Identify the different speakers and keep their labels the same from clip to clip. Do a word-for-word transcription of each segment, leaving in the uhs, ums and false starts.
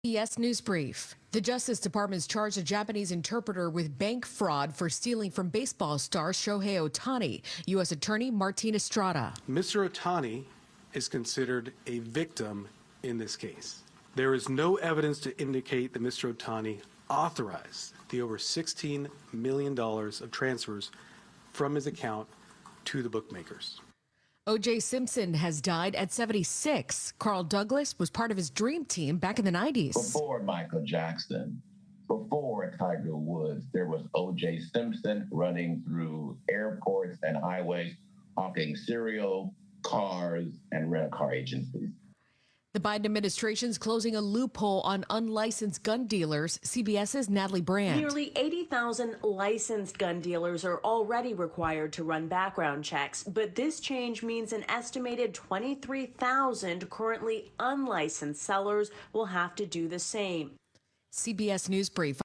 Speaker 1: C B S News Brief. The Justice Department's charged a Japanese interpreter with bank fraud for stealing from baseball star Shohei Ohtani. U S Attorney Martin Estrada.
Speaker 2: Mister Ohtani is considered a victim in this case. There is no evidence to indicate that Mister Ohtani authorized the over sixteen million dollars of transfers from his account to the bookmakers.
Speaker 1: O J Simpson has died at seventy-six. Carl Douglas was part of his dream team back in the nineties.
Speaker 3: Before Michael Jackson, before Tiger Woods, there was O J Simpson running through airports and highways, hawking cereal, cars, and rent-a-car agencies.
Speaker 1: The Biden administration's closing a loophole on unlicensed gun dealers. CBS's Natalie Brand.
Speaker 4: Nearly eighty thousand licensed gun dealers are already required to run background checks, but this change means an estimated twenty-three thousand currently unlicensed sellers will have to do the same.
Speaker 1: C B S News Brief.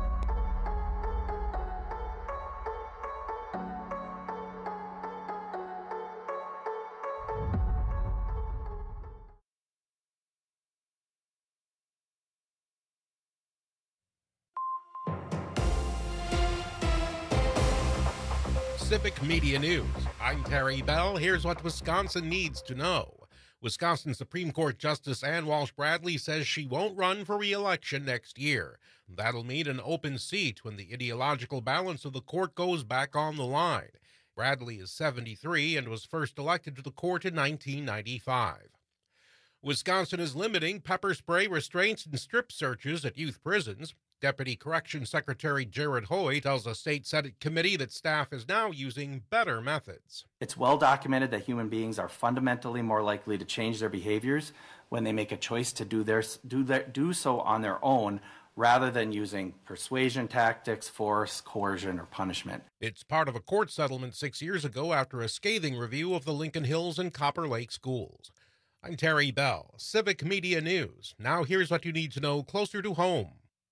Speaker 5: Civic Media News. I'm Terry Bell. Here's what Wisconsin needs to know. Wisconsin Supreme Court Justice Ann Walsh Bradley says she won't run for re-election next year. That'll mean an open seat when the ideological balance of the court goes back on the line. Bradley is seventy-three and was first elected to the court in nineteen ninety-five. Wisconsin is limiting pepper spray restraints and strip searches at youth prisons. Deputy Corrections Secretary Jared Hoy tells a state Senate committee that staff is now using better methods.
Speaker 6: It's well documented that human beings are fundamentally more likely to change their behaviors when they make a choice to do, their, do, their, do so on their own rather than using persuasion tactics, force, coercion, or punishment.
Speaker 5: It's part of a court settlement six years ago after a scathing review of the Lincoln Hills and Copper Lake schools. I'm Terry Bell, Civic Media News. Now here's what you need to know closer to home.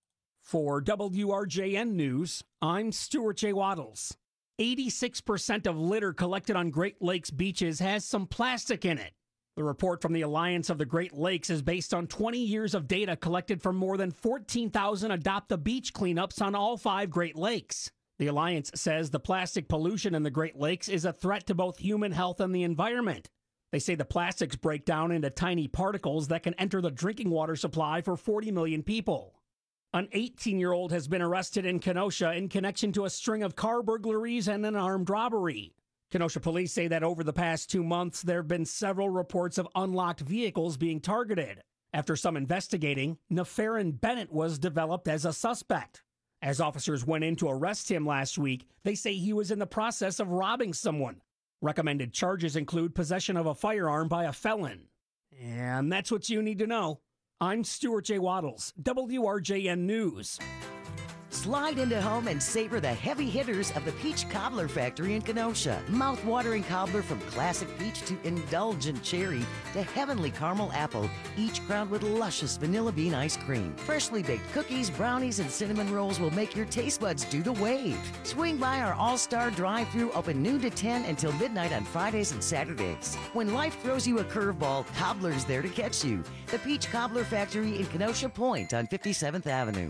Speaker 7: For W R J N News, I'm Stuart J. Waddles. eighty-six percent of litter collected on Great Lakes beaches has some plastic in it. The report from the Alliance of the Great Lakes is based on twenty years of data collected from more than fourteen thousand adopt-a-beach cleanups on all five Great Lakes. The Alliance says the plastic pollution in the Great Lakes is a threat to both human health and the environment. They say the plastics break down into tiny particles that can enter the drinking water supply for forty million people. An eighteen-year-old has been arrested in Kenosha in connection to a string of car burglaries and an armed robbery. Kenosha police say that over the past two months, there have been several reports of unlocked vehicles being targeted. After some investigating, Neferin Bennett was developed as a suspect. As officers went in to arrest him last week, they say he was in the process of robbing someone. Recommended charges include possession of a firearm by a felon. And that's what you need to know. I'm Stuart J. Waddles, W R J N News.
Speaker 8: Slide into home and savor the heavy hitters of the Peach Cobbler Factory in Kenosha. Mouth-watering cobbler from classic peach to indulgent cherry to heavenly caramel apple, each crowned with luscious vanilla bean ice cream. Freshly baked cookies, brownies, and cinnamon rolls will make your taste buds do the wave. Swing by our all-star drive-thru, open noon to ten until midnight on Fridays and Saturdays. When life throws you a curveball, Cobbler's there to catch you. The Peach Cobbler Factory in Kenosha Point on fifty-seventh Avenue.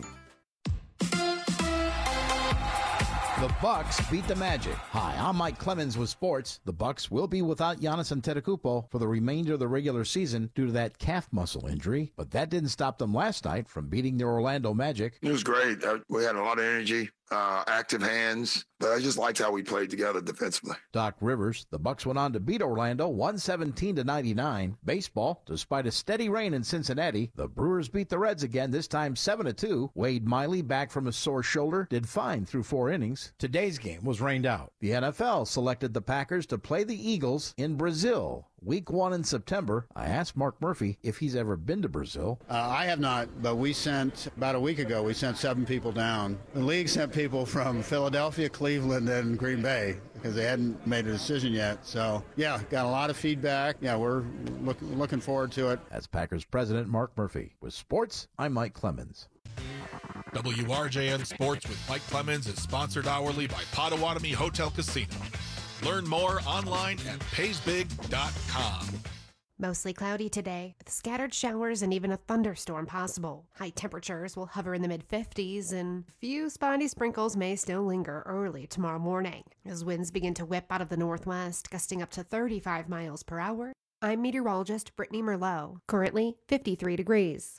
Speaker 9: The Bucks beat the Magic. Hi, I'm Mike Clemens with sports. The Bucks will be without Giannis Antetokounmpo for the remainder of the regular season due to that calf muscle injury, but that didn't stop them last night from beating the Orlando Magic.
Speaker 10: It was great. Uh, we had a lot of energy, uh, active hands, but I just liked how we played together defensively.
Speaker 9: Doc Rivers, the Bucks went on to beat Orlando one seventeen to ninety-nine. Baseball, despite a steady rain in Cincinnati, the Brewers beat the Reds again, this time seven to two. Wade Miley, back from a sore shoulder, did fine through four innings. Today's game was rained out. The N F L selected the Packers to play the Eagles in Brazil. Week one in September. I asked Mark Murphy if he's ever been to Brazil.
Speaker 11: Uh, I have not, but we sent, about a week ago, we sent seven people down. The league sent people from Philadelphia, Cleveland, and Green Bay because they hadn't made a decision yet. So, yeah, got a lot of feedback. Yeah, we're look, looking forward to it.
Speaker 9: That's Packers president Mark Murphy. With sports, I'm Mike Clemens.
Speaker 12: W R J N Sports with Mike Clemens is sponsored hourly by Potawatomi Hotel Casino. Learn more online at pays big dot com.
Speaker 13: Mostly cloudy today, with scattered showers and even a thunderstorm possible. High temperatures will hover in the mid fifties, and a few spotty sprinkles may still linger early tomorrow morning, as winds begin to whip out of the northwest, gusting up to thirty-five miles per hour. I'm meteorologist Brittany Merlot, currently fifty-three degrees.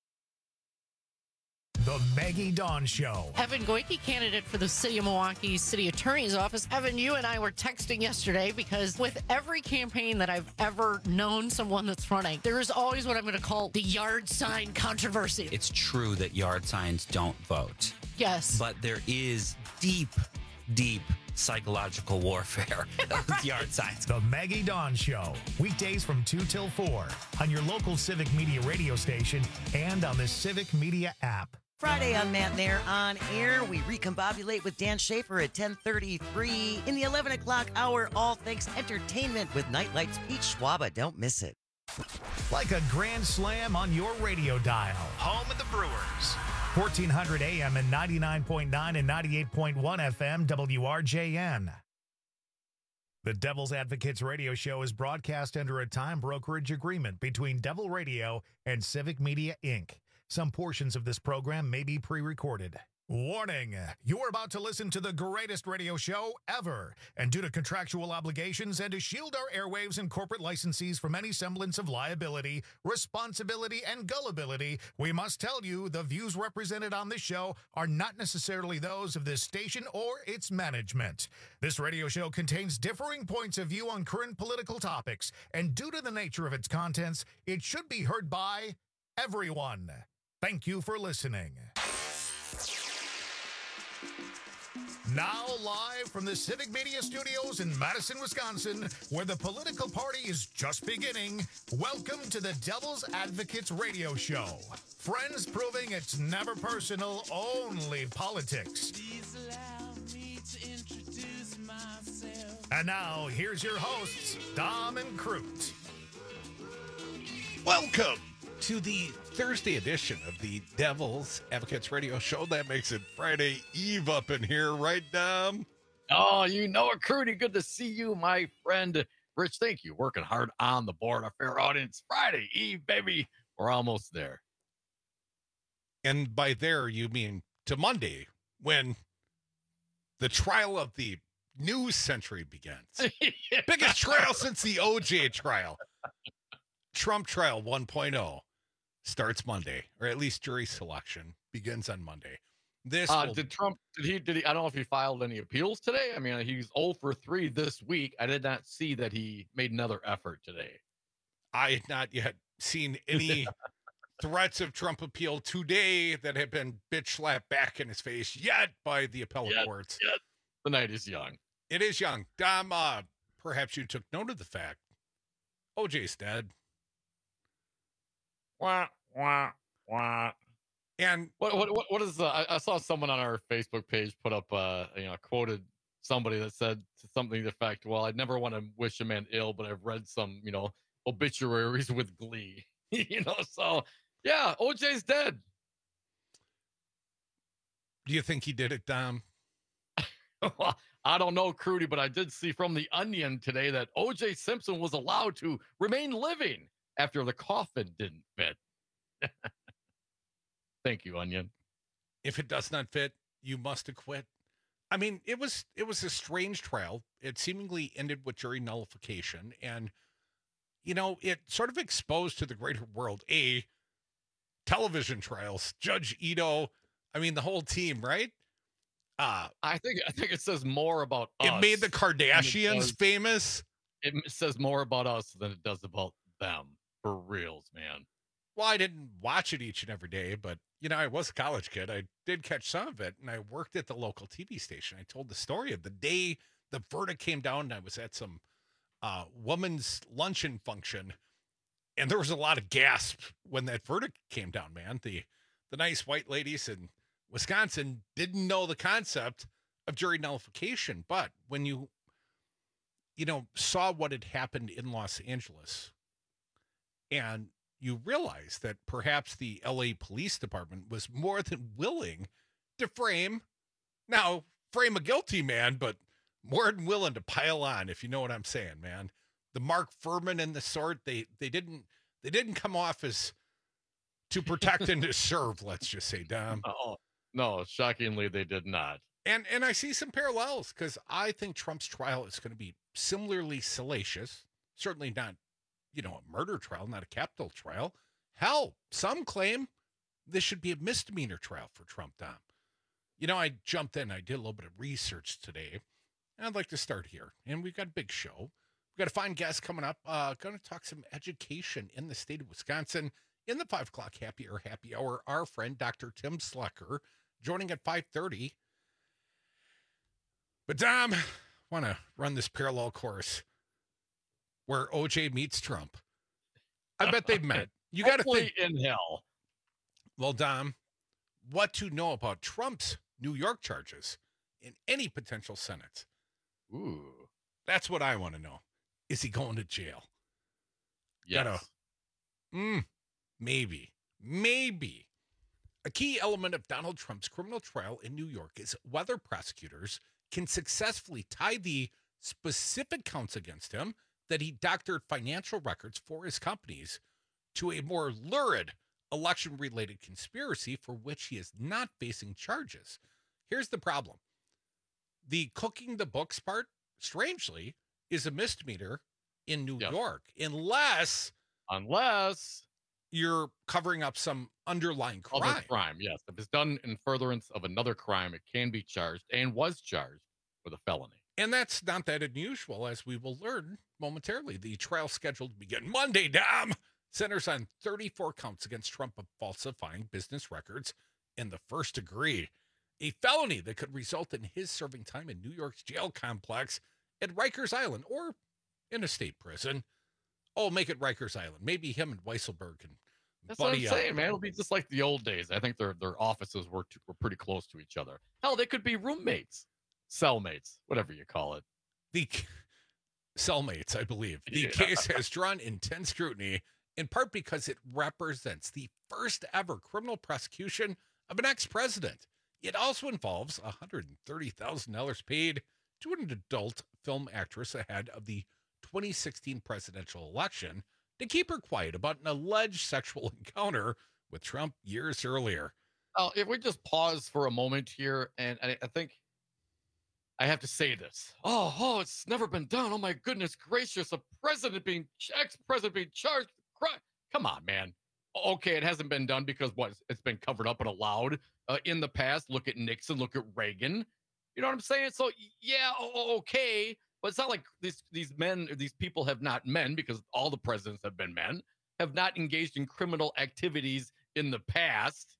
Speaker 14: The Maggie Dawn Show.
Speaker 15: Evan Goyke, candidate for the City of Milwaukee City Attorney's Office. Evan, you and I were texting yesterday because with every campaign that I've ever known someone that's running, there is always what I'm going to call the yard sign controversy.
Speaker 16: It's true that yard signs don't vote.
Speaker 15: Yes.
Speaker 16: But there is deep, deep psychological warfare with yard signs.
Speaker 14: The Maggie Dawn Show. Weekdays from two till four on your local Civic Media radio station and on the Civic Media app.
Speaker 8: Friday on Matt Nair on air, we recombobulate with Dan Schaefer at ten thirty-three. In the eleven o'clock hour, all things entertainment with Nightlight's Pete Schwaba. Don't miss it.
Speaker 14: Like a grand slam on your radio dial. Home of the Brewers. fourteen hundred A M and ninety-nine point nine and ninety-eight point one F M W R J N. The Devil's Advocates radio show is broadcast under a time brokerage agreement between Devil Radio and Civic Media, Incorporated. Some portions of this program may be pre-recorded. Warning, you're about to listen to the greatest radio show ever. And due to contractual obligations and to shield our airwaves and corporate licensees from any semblance of liability, responsibility, and gullibility, we must tell you the views represented on this show are not necessarily those of this station or its management. This radio show contains differing points of view on current political topics, and due to the nature of its contents, it should be heard by everyone. Thank you for listening. Now live from the Civic Media Studios in Madison, Wisconsin, where the political party is just beginning, welcome to the Devil's Advocates radio show. Friends proving it's never personal, only politics. Please allow me to introduce myself. And now, here's your hosts, Dom and Crute.
Speaker 5: Welcome to the Thursday edition of the Devil's Advocates radio show. That makes it Friday Eve up in here, right, Dom?
Speaker 17: Oh, you know it, Crudy. Good to see you, my friend. Rich, thank you. Working hard on the board. Our fair audience. Friday Eve, baby. We're almost there.
Speaker 5: And by there, you mean to Monday, when the trial of the news century begins. Yeah. Biggest trial since the O J trial. Trump trial one point oh. Starts Monday, or at least jury selection begins on Monday. This
Speaker 17: uh,
Speaker 5: will...
Speaker 17: did Trump? Did he? Did he? I don't know if he filed any appeals today. I mean, he's zero for three this week. I did not see that he made another effort today.
Speaker 5: I had not yet seen any threats of Trump appeal today that have been bitch slapped back in his face yet by the appellate
Speaker 17: yet,
Speaker 5: courts.
Speaker 17: Yet. The night is young.
Speaker 5: It is young. Dom, uh, perhaps you took note of the fact O J's dead.
Speaker 17: Wah, wah, wah.
Speaker 5: And
Speaker 17: what what what, what is the I, I saw someone on our Facebook page put up uh you know quoted somebody that said something to the effect, well, I'd never want to wish a man ill, but I've read some, you know, obituaries with glee. You know, so yeah, O J's dead.
Speaker 5: Do you think he did it, Dom?
Speaker 17: Well, I don't know, Crudy, but I did see from the Onion today that O J Simpson was allowed to remain living after the coffin didn't fit. Thank you, Onion.
Speaker 5: If it does not fit, you must acquit. I mean, it was it was a strange trial. It seemingly ended with jury nullification. And, you know, it sort of exposed to the greater world, A, television trials, Judge Ito, I mean, the whole team, right? Uh,
Speaker 17: I think I think it says more about
Speaker 5: it
Speaker 17: us.
Speaker 5: It made the Kardashians
Speaker 17: does,
Speaker 5: famous.
Speaker 17: It says more about us than it does about them. For reals, man.
Speaker 5: Well, I didn't watch it each and every day, but, you know, I was a college kid. I did catch some of it, and I worked at the local T V station. I told the story of the day the verdict came down, and I was at some uh, woman's luncheon function, and there was a lot of gasp when that verdict came down, man. The, the nice white ladies in Wisconsin didn't know the concept of jury nullification, but when you, you know, saw what had happened in Los Angeles, and you realize that perhaps the L A Police Department was more than willing to frame, now frame a guilty man, but more than willing to pile on, if you know what I'm saying, man.
Speaker 18: the Mark Furman and the sort. They they didn't they didn't come off as to protect and to serve, let's just say, Dom.
Speaker 17: Oh, no, shockingly, they did not.
Speaker 18: And and I see some parallels because I think Trump's trial is going to be similarly salacious. Certainly not, you know, a murder trial, not a capital trial. Hell, some claim this should be a misdemeanor trial for Trump, Dom. You know, I jumped in. I did a little bit of research today. And I'd like to start here. And we've got a big show. We've got a fine guest coming up. Uh, going to talk some education in the state of Wisconsin. In the five o'clock happy or happy hour, our friend, Doctor Tim Slecker, joining at five thirty. But, Dom, I want to run this parallel course where O J meets Trump. I bet they've met. You got to think.
Speaker 17: In hell.
Speaker 18: Well, Dom, what to know about Trump's New York charges in any potential Senate?
Speaker 17: Ooh.
Speaker 18: That's what I want to know. Is he going to jail?
Speaker 17: Yes.
Speaker 18: Gotta, mm, maybe. Maybe. A key element of Donald Trump's criminal trial in New York is whether prosecutors can successfully tie the specific counts against him that he doctored financial records for his companies to a more lurid election-related conspiracy for which he is not facing charges. Here's the problem. The cooking the books part, strangely, is a misdemeanor in New
Speaker 17: Yes.
Speaker 18: York, unless
Speaker 17: Unless
Speaker 18: you're covering up some underlying crime.
Speaker 17: other crime, yes. If it's done in furtherance of another crime, it can be charged and was charged with a felony.
Speaker 18: And that's not that unusual, as we will learn momentarily. The trial scheduled to begin Monday, Dom, centers on thirty-four counts against Trump of falsifying business records in the first degree, a felony that could result in his serving time in New York's jail complex at Rikers Island or in a state prison. Oh, make it Rikers Island. Maybe him and Weisselberg can
Speaker 17: That's what I'm
Speaker 18: buddy
Speaker 17: saying,
Speaker 18: up.
Speaker 17: man. It'll be just like the old days. I think their their offices were too, were pretty close to each other. Hell, they could be roommates, cellmates, whatever you call it.
Speaker 18: The cellmates, I believe. The
Speaker 17: Yeah.
Speaker 18: case has drawn intense scrutiny, in part because it represents the first ever criminal prosecution of an ex-president. It also involves one hundred thirty thousand dollars paid to an adult film actress ahead of the twenty sixteen presidential election to keep her quiet about an alleged sexual encounter with Trump years earlier.
Speaker 17: Oh, if we just pause for a moment here, and I, I think I have to say this. Oh, oh, it's never been done. Oh my goodness gracious, a president being ex-president being charged with crime. Come on, man. Okay, it hasn't been done because what? It's been covered up and allowed uh, in the past. Look at Nixon. Look at Reagan. You know what I'm saying? So yeah, o- okay, but it's not like these these men, these people have not men because all the presidents have been men, have not engaged in criminal activities in the past.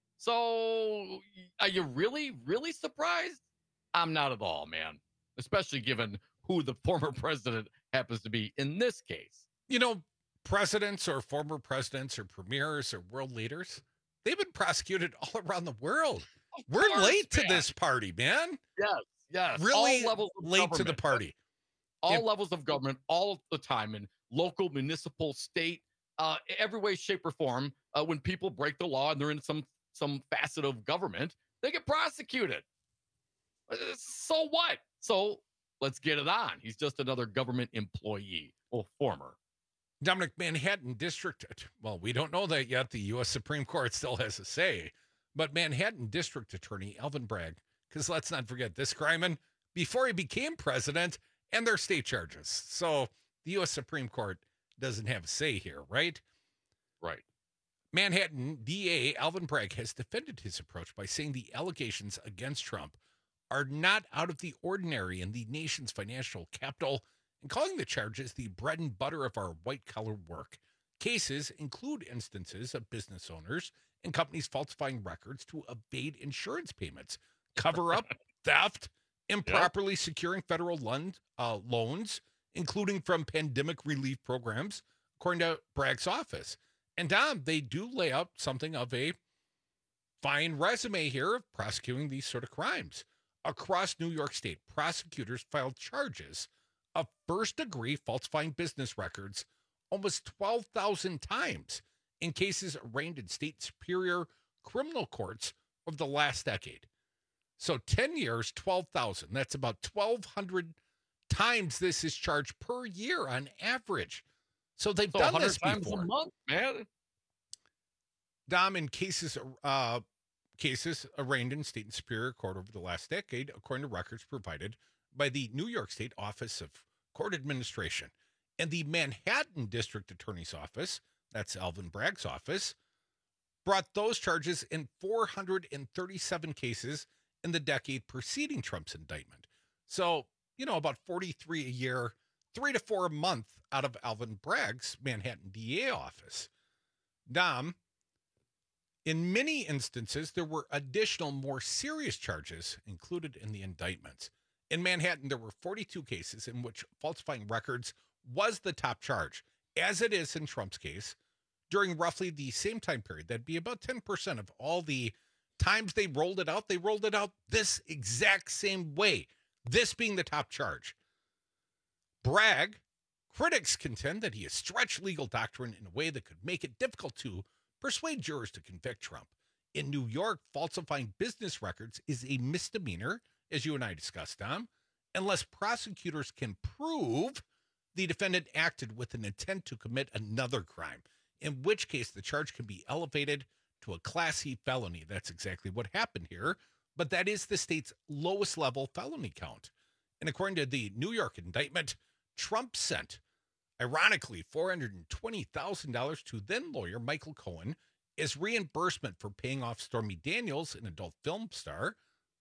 Speaker 17: So are you really, really surprised? I'm not at all, man. Especially given who the former president happens to be in this case.
Speaker 18: You know, presidents or former presidents or premiers or world leaders, they've been prosecuted all around the world.
Speaker 17: Of
Speaker 18: We're
Speaker 17: course,
Speaker 18: late to
Speaker 17: man.
Speaker 18: this party, man.
Speaker 17: Yes, yes.
Speaker 18: Really
Speaker 17: all levels of
Speaker 18: late to the
Speaker 17: government.
Speaker 18: party.
Speaker 17: All
Speaker 18: Yeah.
Speaker 17: levels of government, all the time, in local, municipal, state, uh, every way, shape, or form. Uh, when people break the law and they're in some some facet of government, they get prosecuted. Uh, So what? So let's get it on. He's just another government employee, or former.
Speaker 18: Dominic, Manhattan District, well, we don't know that yet. The U S Supreme Court still has a say. But Manhattan District Attorney Alvin Bragg, because let's not forget this Greiman, before he became president, and their state charges. So the U S Supreme Court doesn't have a say here, right?
Speaker 17: Right.
Speaker 18: Manhattan D A Alvin Bragg has defended his approach by saying the allegations against Trump are not out of the ordinary in the nation's financial capital, and calling the charges the bread and butter of our white-collar work. Cases include instances of business owners and companies falsifying records to evade insurance payments, cover up theft, improperly securing federal loan, uh, loans, including from pandemic relief programs, according to Bragg's office. And Dom, they do lay out something of a fine resume here of prosecuting these sort of crimes. Across New York State, prosecutors filed charges of first-degree falsifying business records almost twelve thousand times in cases arraigned in state superior criminal courts over the last decade. So ten years, twelve thousand. That's about twelve hundred times this is charged per year on average. So they've
Speaker 17: So
Speaker 18: done
Speaker 17: one hundred
Speaker 18: this
Speaker 17: times
Speaker 18: before.
Speaker 17: a month, man.
Speaker 18: Dom, in cases uh, cases arraigned in state and superior court over the last decade, according to records provided by the New York State Office of Court Administration and the Manhattan District Attorney's Office, that's Alvin Bragg's office, brought those charges in four hundred thirty-seven cases in the decade preceding Trump's indictment. So, you know, about forty-three a year, three to four a month out of Alvin Bragg's Manhattan D A office. Dom, in many instances, there were additional, more serious charges included in the indictments. In Manhattan, there were forty-two cases in which falsifying records was the top charge, as it is in Trump's case. During roughly the same time period, that'd be about ten percent of all the times they rolled it out, they rolled it out this exact same way, this being the top charge. Bragg, critics contend that he has stretched legal doctrine in a way that could make it difficult to persuade jurors to convict Trump. In New York, falsifying business records is a misdemeanor, as you and I discussed, Tom, unless prosecutors can prove the defendant acted with an intent to commit another crime, in which case the charge can be elevated to a Class C felony. That's exactly what happened here, but that is the state's lowest level felony count. And according to the New York indictment, Trump sent, ironically, four hundred twenty thousand dollars to then lawyer Michael Cohen as reimbursement for paying off Stormy Daniels, an adult film star.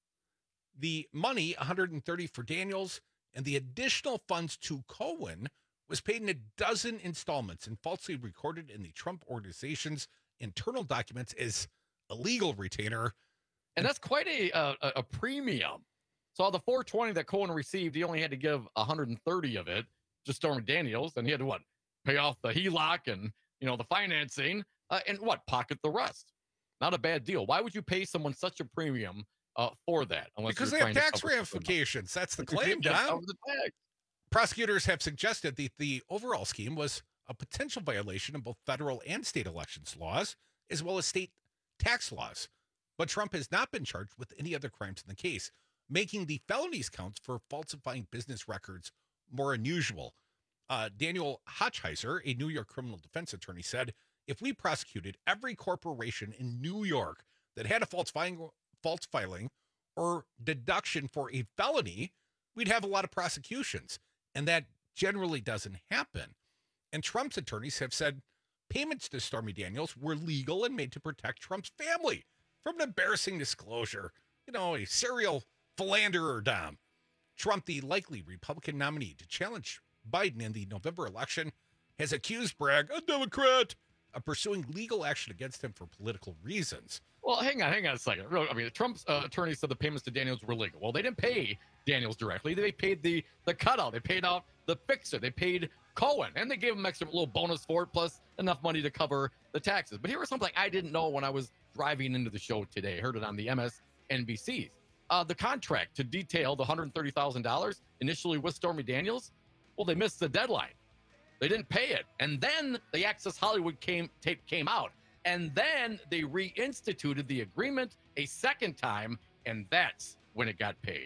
Speaker 18: The money, one hundred thirty thousand dollars for Daniels, and the additional funds to Cohen was paid in a dozen installments and falsely recorded in the Trump organization's internal documents as a legal retainer.
Speaker 17: And that's quite a a, a premium. So the four hundred twenty that Cohen received, he only had to give one hundred thirty of it to Stormy Daniels, and he had to what, pay off the H E L O C and you know the financing, uh, and what, pocket the rest. Not a bad deal. Why would you pay someone such a premium uh, for that? Unless
Speaker 18: Because they
Speaker 17: you're
Speaker 18: have
Speaker 17: trying to
Speaker 18: tax
Speaker 17: cover
Speaker 18: ramifications. That's the
Speaker 17: You're
Speaker 18: claim,
Speaker 17: trying to
Speaker 18: Don.
Speaker 17: cover the tax.
Speaker 18: Prosecutors have suggested that the overall scheme was a potential violation of both federal and state elections laws, as well as state tax laws. But Trump has not been charged with any other crimes in the case, making the felonies counts for falsifying business records more unusual. Uh, Daniel Hochheiser, a New York criminal defense attorney, said, if we prosecuted every corporation in New York that had a false filing, false filing or deduction for a felony, we'd have a lot of prosecutions. And that generally doesn't happen. And Trump's attorneys have said payments to Stormy Daniels were legal and made to protect Trump's family from an embarrassing disclosure. You know, a serial philanderer, Dom. Trump, the likely Republican nominee to challenge Biden in the November election, has accused Bragg, a Democrat, of pursuing legal action against him for political reasons.
Speaker 17: Well, hang on, hang on a second. Real- I mean, Trump's uh, attorney said the payments to Daniels were legal. Well, they didn't pay Daniels directly. They paid the the cutout. They paid out the fixer. They paid Cohen, and they gave him extra little bonus for it, plus enough money to cover the taxes. But here was something I didn't know when I was driving into the show today. I heard it on the M S N B Cs. Uh, the contract to detail the one hundred thirty thousand dollars initially with Stormy Daniels, well, they missed the deadline. They didn't pay it. And then the Access Hollywood came tape came out. And then they reinstituted the agreement a second time, and that's when it got paid.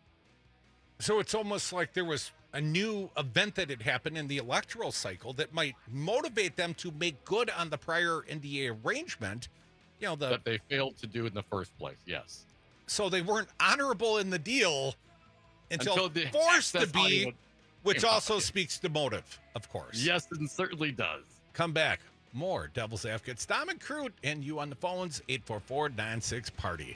Speaker 18: So it's almost like there was a new event that had happened in the electoral cycle that might motivate them to make good on the prior N D A arrangement. You know, the
Speaker 17: that they failed to do in the first place. Yes.
Speaker 18: So they weren't honorable in the deal until,
Speaker 17: Until the
Speaker 18: forced to
Speaker 17: Access
Speaker 18: be,
Speaker 17: Hollywood
Speaker 18: which
Speaker 17: came out.
Speaker 18: also speaks to motive, of course.
Speaker 17: Yes, it certainly does.
Speaker 18: Come back. More Devil's Advocates. Dom and Crute and you on the phones, eight four four, nine six, party.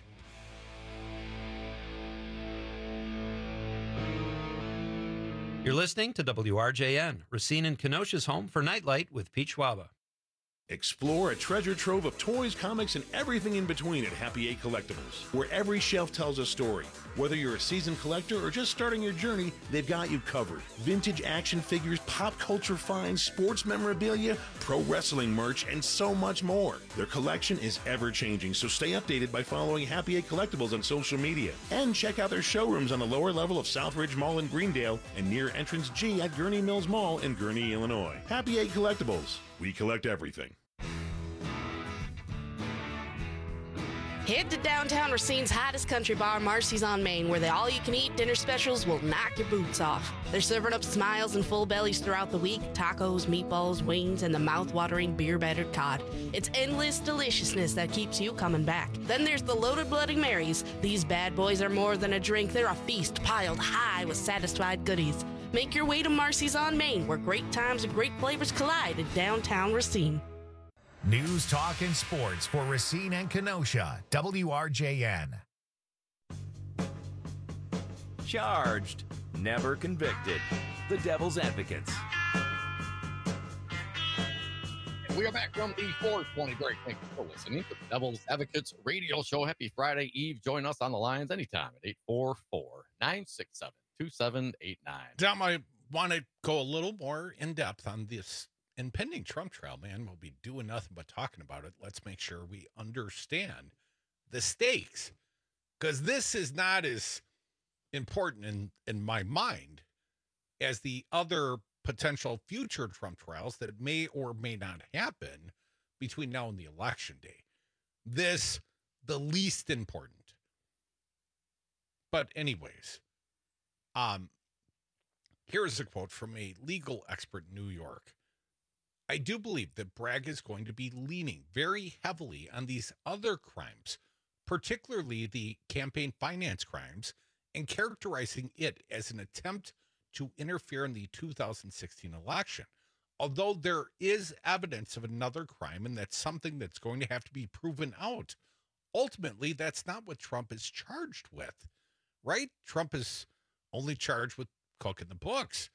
Speaker 19: You're listening to W R J N, Racine and Kenosha's home for Nightlight with Pete Schwaba.
Speaker 20: Explore a treasure trove of toys, comics, and everything in between at Happy Eight Collectibles, where every shelf tells a story. Whether you're a seasoned collector or just starting your journey, they've got you covered. Vintage action figures, pop culture finds, sports memorabilia, pro wrestling merch, and so much more. Their collection is ever-changing, so stay updated by following Happy Eight Collectibles on social media. And check out their showrooms on the lower level of Southridge Mall in Greendale and near Entrance G at Gurney Mills Mall in Gurney, Illinois. Happy Eight Collectibles. We collect everything.
Speaker 21: Head to downtown Racine's hottest country bar, Marcy's on Main, where the all-you-can-eat dinner specials will knock your boots off. They're serving up smiles and full bellies throughout the week, tacos, meatballs, wings, and the mouth-watering beer-battered cod. It's endless deliciousness that keeps you coming back. Then there's the Loaded Bloody Marys. These bad boys are more than a drink. They're a feast piled high with satisfied goodies. Make your way to Marcy's on Main, where great times and great flavors collide in downtown Racine.
Speaker 14: News, talk, and sports for Racine and Kenosha. W R J N.
Speaker 22: Charged, never convicted. The Devil's Advocates.
Speaker 17: We are back from the four twenty break. Thank you for listening to the Devil's Advocates radio show. Happy Friday Eve. Join us on the lines anytime at eight four four, nine six seven, two seven eight nine.
Speaker 18: Dom, I want to go a little more in depth on this impending Trump trial, man. We'll be doing nothing but talking about it. Let's make sure we understand the stakes, because this is not as important in, in my mind as the other potential future Trump trials that may or may not happen between now and the election day. This, the least important. But anyways, um, here's a quote from a legal expert in New York. I do believe that Bragg is going to be leaning very heavily on these other crimes, particularly the campaign finance crimes, and characterizing it as an attempt to interfere in the two thousand sixteen election. Although there is evidence of another crime, and that's something that's going to have to be proven out, ultimately, that's not what Trump is charged with, right? Trump is only charged with cooking the books.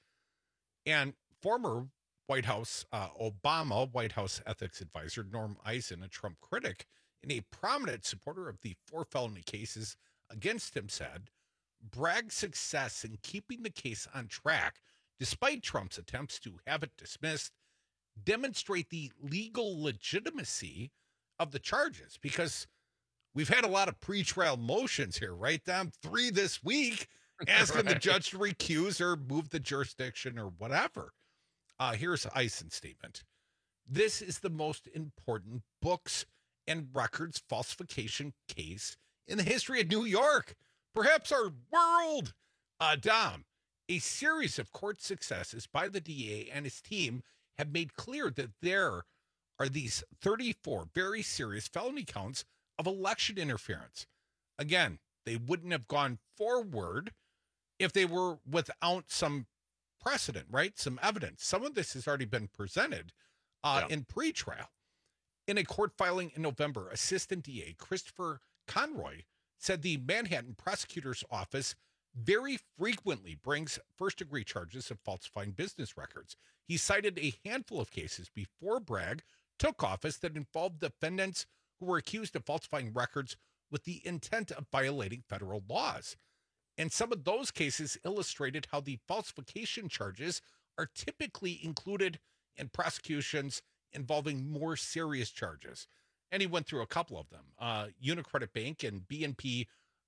Speaker 18: And former White House, uh, Obama White House ethics advisor Norm Eisen, a Trump critic and a prominent supporter of the four felony cases against him, said, Bragg's success in keeping the case on track, despite Trump's attempts to have it dismissed, demonstrate the legal legitimacy of the charges, because we've had a lot of pretrial motions here, right, Dom? Three this week, asking right. the judge to recuse or move the jurisdiction or whatever. Uh, here's Eisen's statement. This is the most important books and records falsification case in the history of New York, perhaps our world. Uh, Dom, a series of court successes by the D A and his team have made clear that there are these thirty-four very serious felony counts of election interference. Again, they wouldn't have gone forward if they were without some precedent, right? Some evidence. Some of this has already been presented uh, yeah. in pretrial. In a court filing in November, Assistant D A Christopher Conroy said the Manhattan prosecutor's office very frequently brings first-degree charges of falsifying business records. He cited a handful of cases before Bragg took office that involved defendants who were accused of falsifying records with the intent of violating federal laws. And some of those cases illustrated how the falsification charges are typically included in prosecutions involving more serious charges. And he went through a couple of them. Uh, Unicredit Bank and B N P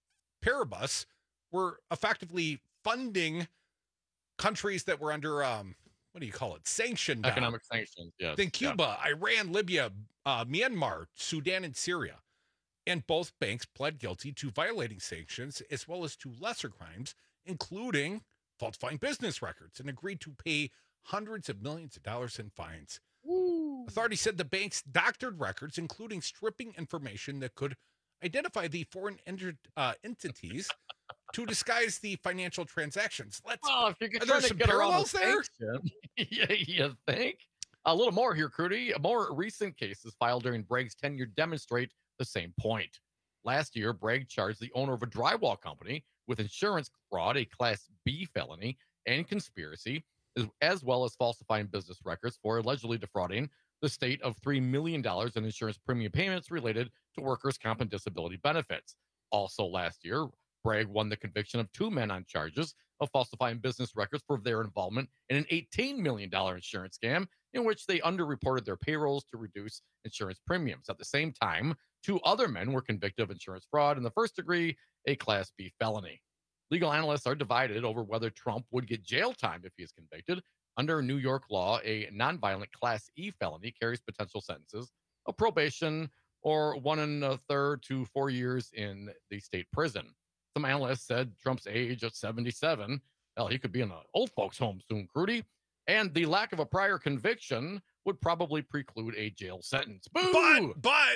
Speaker 18: Paribas were effectively funding countries that were under, um, what do you call it, sanctioned.
Speaker 17: Economic uh, sanctions, yes.
Speaker 18: Then Cuba, yeah. Iran, Libya, uh, Myanmar, Sudan, and Syria. And both banks pled guilty to violating sanctions as well as to lesser crimes, including falsifying business records, and agreed to pay hundreds of millions of dollars in fines. Ooh. Authorities said the banks doctored records, including stripping information that could identify the foreign ent- uh, entities to disguise the financial transactions. Let's.
Speaker 17: Well, if you're
Speaker 18: are
Speaker 17: trying
Speaker 18: there
Speaker 17: to
Speaker 18: some
Speaker 17: get
Speaker 18: parallels
Speaker 17: around the
Speaker 18: there?
Speaker 17: yeah, you think? A little more here, Crudy. More recent cases filed during Bragg's tenure demonstrate the same point. Last year, Bragg charged the owner of a drywall company with insurance fraud, a Class B felony, and conspiracy, as, as well as falsifying business records for allegedly defrauding the state of three million dollars in insurance premium payments related to workers' comp and disability benefits. Also last year, Bragg won the conviction of two men on charges of falsifying business records for their involvement in an eighteen million dollars insurance scam in which they underreported their payrolls to reduce insurance premiums. At the same time, two other men were convicted of insurance fraud in the first degree, a Class B felony. Legal analysts are divided over whether Trump would get jail time if he is convicted. Under New York law, a nonviolent Class E felony carries potential sentences of probation or one and a third to four years in the state prison. Some analysts said Trump's age of seventy-seven, well, he could be in an old folks' home soon, Crudy. And the lack of a prior conviction would probably preclude a jail sentence. Boo!
Speaker 18: But, but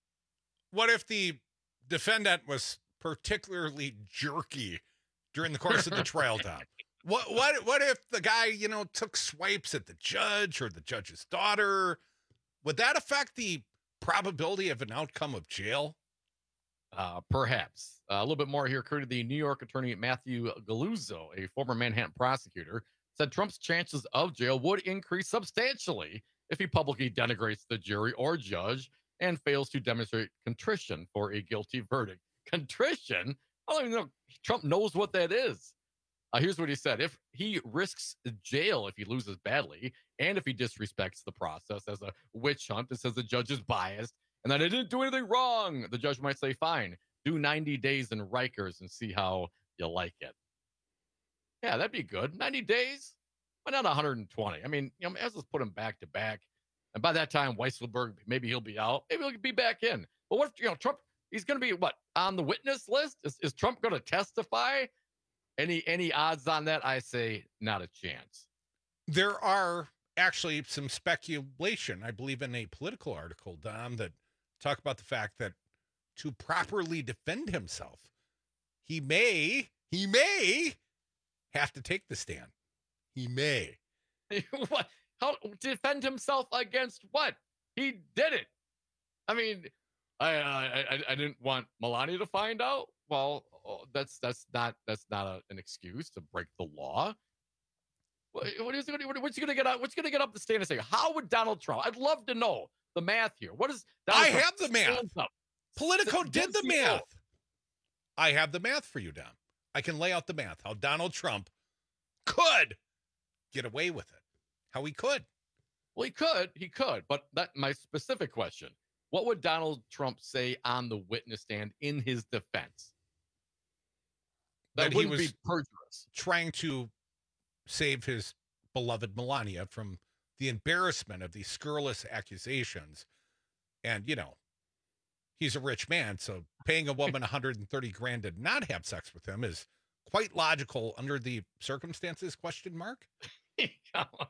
Speaker 18: what if the defendant was particularly jerky during the course of the trial, Tom? What, what, what if the guy, you know, took swipes at the judge or the judge's daughter? Would that affect the probability of an outcome of jail?
Speaker 17: Uh, perhaps. Uh, a little bit more here. According to the New York attorney Matthew Galuzzo, a former Manhattan prosecutor, said Trump's chances of jail would increase substantially if he publicly denigrates the jury or judge and fails to demonstrate contrition for a guilty verdict. Contrition? I don't even know. Trump knows what that is. Uh, here's what he said. If he risks jail if he loses badly, and if he disrespects the process as a witch hunt and says the judge is biased, and that I didn't do anything wrong, the judge might say, fine, do ninety days in Rikers and see how you like it. Yeah, that'd be good. ninety days? Why not one hundred twenty? I mean, you know, let's just put him back to back. And by that time, Weisselberg, maybe he'll be out. Maybe he'll be back in. But what if, you know, Trump, he's going to be, what, on the witness list? Is, is Trump going to testify? Any any odds on that? I say not a chance.
Speaker 18: There are actually some speculation, I believe, in a Political article, Dom, that talk about the fact that to properly defend himself, he may, he may have to take the stand. He may.
Speaker 17: What? How defend himself against what? He did it. I mean, I I I didn't want Melania to find out. Well, that's that's not that's not a, an excuse to break the law. What, what is what, what's he gonna get up? What's he gonna get up the stand and say? How would Donald Trump? I'd love to know the math here. What is? Donald
Speaker 18: I
Speaker 17: Trump
Speaker 18: have the math.
Speaker 17: Up,
Speaker 18: Politico did the math. I have the math for you, Dom. I can lay out the math. How Donald Trump could get away with it. How he could.
Speaker 17: Well, he could. He could. But that my specific question. What would Donald Trump say on the witness stand in his defense? That,
Speaker 18: That he
Speaker 17: wouldn't
Speaker 18: was
Speaker 17: be perjurous.
Speaker 18: Trying to save his beloved Melania from the embarrassment of these scurrilous accusations. And, you know, he's a rich man, so paying a woman one hundred thirty grand to not have sex with him is quite logical under the circumstances, question mark?
Speaker 17: Come on.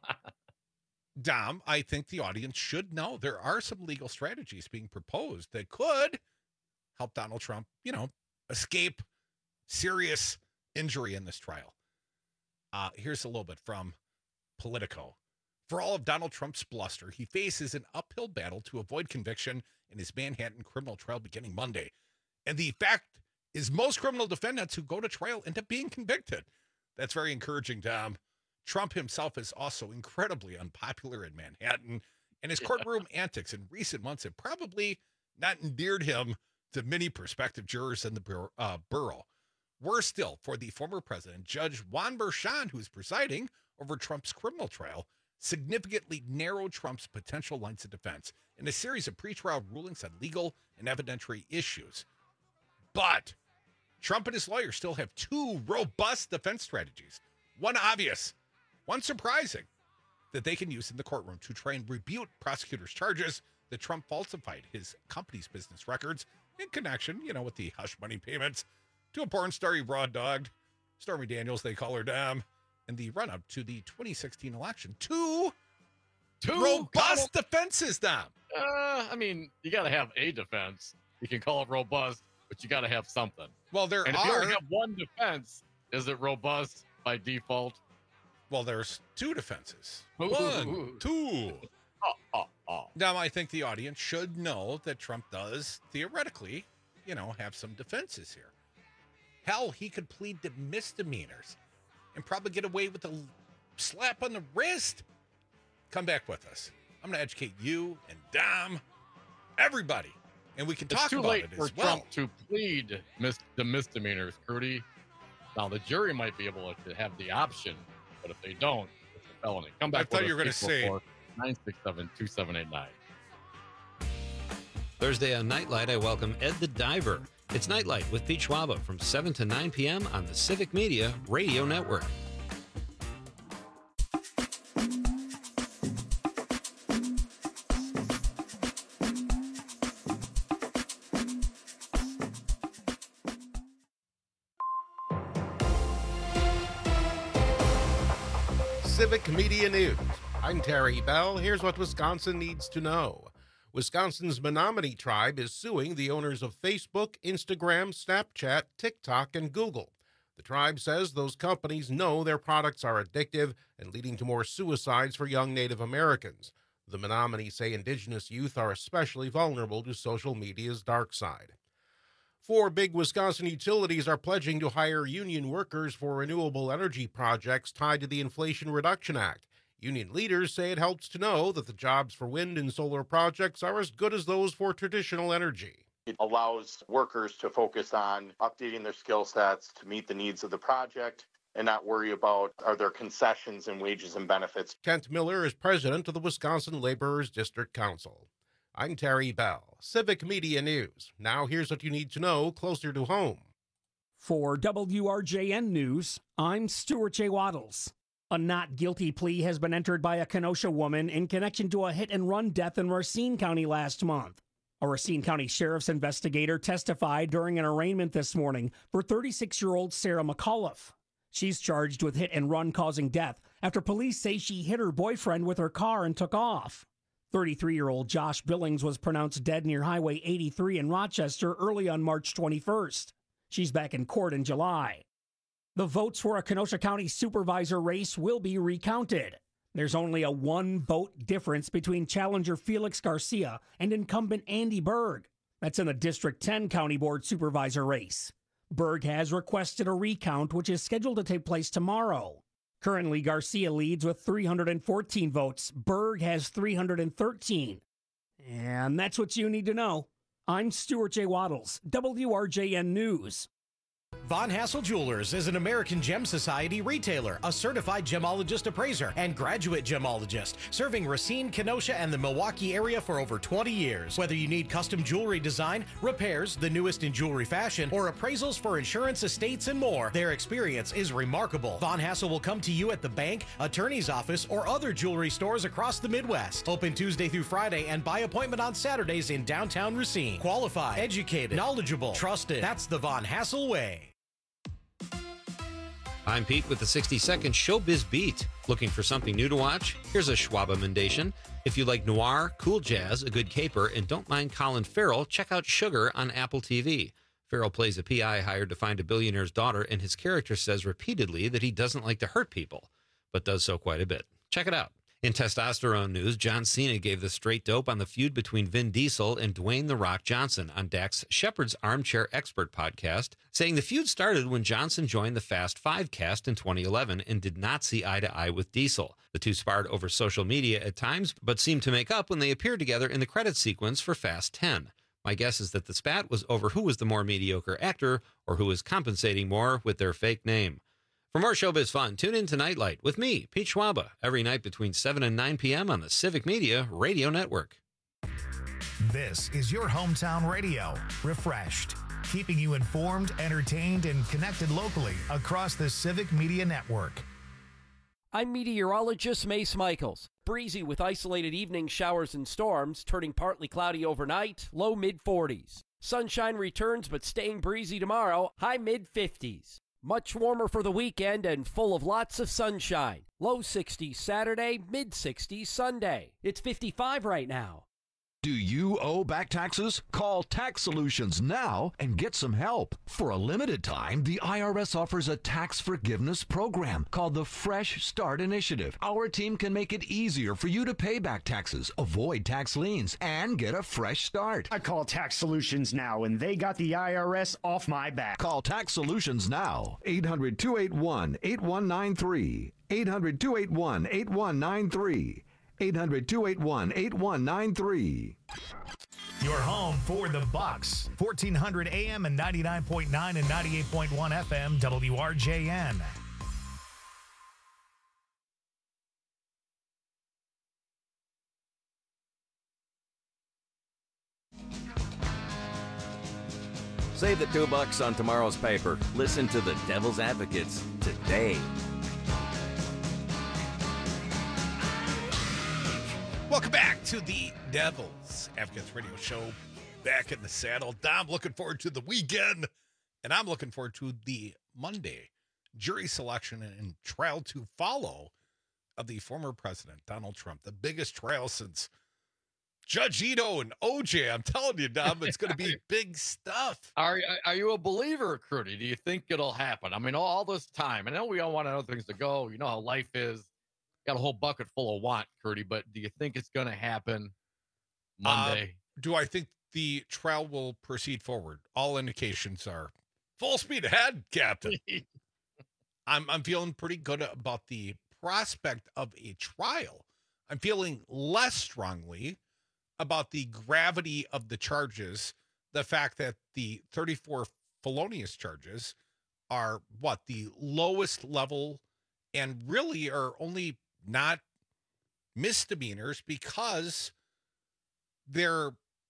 Speaker 18: Dom, I think the audience should know there are some legal strategies being proposed that could help Donald Trump, you know, escape serious injury in this trial. Uh, here's a little bit from Politico. For all of Donald Trump's bluster, he faces an uphill battle to avoid conviction in his Manhattan criminal trial beginning Monday. And the fact is most criminal defendants who go to trial end up being convicted. That's very encouraging, Dom. Trump himself is also incredibly unpopular in Manhattan, and his courtroom yeah. antics in recent months have probably not endeared him to many prospective jurors in the bur- uh, borough. Worse still, for the former president, Judge Juan Merchan, who's presiding over Trump's criminal trial, significantly narrowed Trump's potential lines of defense in a series of pretrial rulings on legal and evidentiary issues. But Trump and his lawyers still have two robust defense strategies. One obvious, one surprising, that they can use in the courtroom to try and rebut prosecutors' charges that Trump falsified his company's business records in connection, you know, with the hush money payments to a porn star he raw dogged, Stormy Daniels, they call her Dom, in the run-up to the twenty sixteen election. Two, Two robust defenses, Dom.
Speaker 17: Uh, I mean, you got to have a defense. You can call it robust, but you got to have something.
Speaker 18: Well, there
Speaker 17: and
Speaker 18: are.
Speaker 17: if you only have one defense, is it robust by default?
Speaker 18: Well, there's two defenses.
Speaker 17: Ooh.
Speaker 18: One, two.
Speaker 17: Oh, oh, oh.
Speaker 18: Now, I think the audience should know that Trump does theoretically, you know, have some defenses here. Hell, he could plead to misdemeanors and probably get away with a slap on the wrist. Come back with us. I'm going to educate you and Dom, everybody, and we can
Speaker 17: It's
Speaker 18: talk
Speaker 17: too
Speaker 18: about
Speaker 17: late
Speaker 18: it
Speaker 17: for
Speaker 18: as well.
Speaker 17: Trump to plead mis- the misdemeanors, Crudy. Now, the jury might be able to have the option, but if they don't, it's a felony. Come back.
Speaker 18: I thought
Speaker 17: with
Speaker 18: you were
Speaker 17: us,
Speaker 18: going to say
Speaker 17: nine six seven, two seven eight nine.
Speaker 19: Thursday on Nightlight, I welcome Ed the Diver. It's Nightlight with Pete Schwaba from seven to nine p.m. on the Civic Media Radio Network.
Speaker 5: Civic Media News. I'm Terry Bell. Here's what Wisconsin needs to know. Wisconsin's Menominee Tribe is suing the owners of Facebook, Instagram, Snapchat, TikTok, and Google. The tribe says those companies know their products are addictive and leading to more suicides for young Native Americans. The Menominee say Indigenous youth are especially vulnerable to social media's dark side. Four big Wisconsin utilities are pledging to hire union workers for renewable energy projects tied to the Inflation Reduction Act. Union leaders say it helps to know that the jobs for wind and solar projects are as good as those for traditional energy.
Speaker 2: It allows workers to focus on updating their skill sets to meet the needs of the project and not worry about are there concessions in wages and benefits.
Speaker 5: Kent Miller is president of the Wisconsin Laborers District Council. I'm Terry Bell, Civic Media News. Now here's what you need to know closer to home.
Speaker 7: For W R J N News, I'm Stuart J. Waddles. A not guilty plea has been entered by a Kenosha woman in connection to a hit-and-run death in Racine County last month. A Racine County Sheriff's investigator testified during an arraignment this morning for thirty-six-year-old Sarah McAuliffe. She's charged with hit and run causing death after police say she hit her boyfriend with her car and took off. thirty-three-year-old Josh Billings was pronounced dead near Highway eighty-three in Rochester early on March twenty-first. She's back in court in July. The votes for a Kenosha County supervisor race will be recounted. There's only a one-vote difference between challenger Felix Garcia and incumbent Andy Berg. That's in the District ten County Board Supervisor race. Berg has requested a recount, which is scheduled to take place tomorrow. Currently, Garcia leads with three hundred fourteen votes. Berg has three hundred thirteen. And that's what you need to know. I'm Stuart J. Waddles, W R J N News.
Speaker 3: Von Hassel Jewelers is an American Gem Society retailer, a certified gemologist appraiser, and graduate gemologist, serving Racine, Kenosha, and the Milwaukee area for over twenty years. Whether you need custom jewelry design, repairs, the newest in jewelry fashion, or appraisals for insurance, estates, and more, their experience is remarkable. Von Hassel will come to you at the bank, attorney's office, or other jewelry stores across the Midwest. Open Tuesday through Friday and by appointment on Saturdays in downtown Racine. Qualified, educated, knowledgeable, trusted. That's the Von Hassel way.
Speaker 19: I'm Pete with the sixty second Showbiz Beat. Looking for something new to watch? Here's a Schwab commendation. If you like noir, cool jazz, a good caper, and don't mind Colin Farrell, check out Sugar on Apple T V. Farrell plays a P I hired to find a billionaire's daughter, and his character says repeatedly that he doesn't like to hurt people, but does so quite a bit. Check it out. In testosterone news, John Cena gave the straight dope on the feud between Vin Diesel and Dwayne "The Rock" Johnson on Dax Shepard's Armchair Expert podcast, saying the feud started when Johnson joined the Fast Five cast in twenty eleven and did not see eye to eye with Diesel. The two sparred over social media at times, but seemed to make up when they appeared together in the credits sequence for Fast ten. My guess is that the spat was over who was the more mediocre actor or who was compensating more with their fake name. For more showbiz fun, tune in to Nightlight with me, Pete Schwaba, every night between seven and nine p.m. on the Civic Media Radio Network.
Speaker 14: This is your hometown radio, refreshed, keeping you informed, entertained, and connected locally across the Civic Media Network.
Speaker 23: I'm meteorologist Mace Michaels. Breezy with isolated evening showers and storms, turning partly cloudy overnight, low mid forties. Sunshine returns, but staying breezy tomorrow, high mid fifties. Much warmer for the weekend and full of lots of sunshine. Low sixties Saturday, mid sixties Sunday. It's fifty-five right now.
Speaker 24: Do you owe back taxes? Call Tax Solutions now and get some help. For a limited time, the I R S offers a tax forgiveness program called the Fresh Start Initiative. Our team can make it easier for you to pay back taxes, avoid tax liens, and get a fresh start.
Speaker 25: I call Tax Solutions now, and they got the I R S off my back.
Speaker 24: Call Tax Solutions now. eight hundred, two eight one, eight one nine three. eight hundred, two eight one, eight one nine three. eight hundred, two eight one, eight one nine three.
Speaker 14: Your home for the Bucks. fourteen hundred A M and ninety-nine point nine and ninety-eight point one F M, W R J N.
Speaker 22: Save the two bucks on tomorrow's paper. Listen to the Devil's Advocates today.
Speaker 18: Welcome back to the Devil's Advocates Radio Show. Back in the saddle. Dom looking forward to the weekend, and I'm looking forward to the Monday jury selection and trial to follow of the former president, Donald Trump, the biggest trial since Judge Ito and O J. I'm telling you, Dom, it's going to be big stuff.
Speaker 17: Are, are you a believer, Crudy? Do you think it'll happen? I mean, all, all this time, I know we all want other things to go. You know how life is. Got a whole bucket full of want, Crudy, but do you think it's going to happen Monday?
Speaker 18: Uh, do I think the trial will proceed forward? All indications are full speed ahead, Captain. I'm I'm feeling pretty good about the prospect of a trial. I'm feeling less strongly about the gravity of the charges, the fact that the thirty-four felonious charges are what the lowest level and really are only not misdemeanors because they're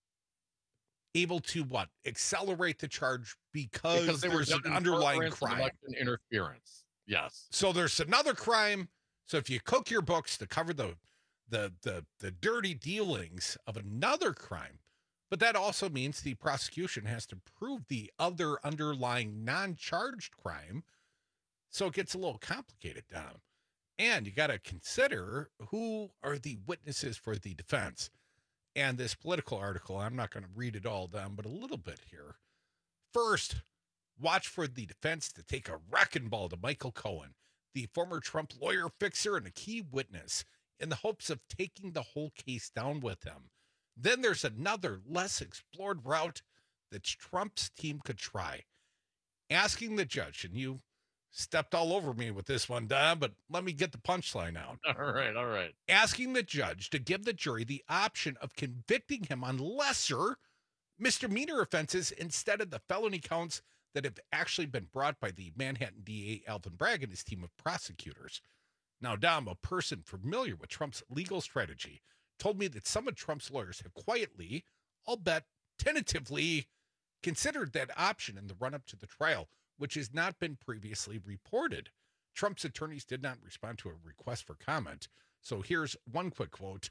Speaker 18: able to what accelerate the charge because,
Speaker 17: because they
Speaker 18: there's
Speaker 17: were
Speaker 18: an underlying crime,
Speaker 17: election interference. Yes.
Speaker 18: So there's another crime. So if you cook your books to cover the the the the dirty dealings of another crime, but that also means the prosecution has to prove the other underlying non-charged crime. So it gets a little complicated, Dom. And you got to consider who are the witnesses for the defense. And this Political article, I'm not going to read it all down, but a little bit here. First, watch for the defense to take a wrecking ball to Michael Cohen, the former Trump lawyer fixer and a key witness, in the hopes of taking the whole case down with him. Then there's another less explored route that Trump's team could try. Asking the judge, and you stepped all over me with this one, Don, but let me get the punchline out.
Speaker 17: All right, all right.
Speaker 18: Asking the judge to give the jury the option of convicting him on lesser misdemeanor offenses instead of the felony counts that have actually been brought by the Manhattan D A Alvin Bragg and his team of prosecutors. Now, Dom, a person familiar with Trump's legal strategy, told me that some of Trump's lawyers have quietly, I'll bet tentatively, considered that option in the run-up to the trial, which has not been previously reported. Trump's attorneys did not respond to a request for comment. So here's one quick quote.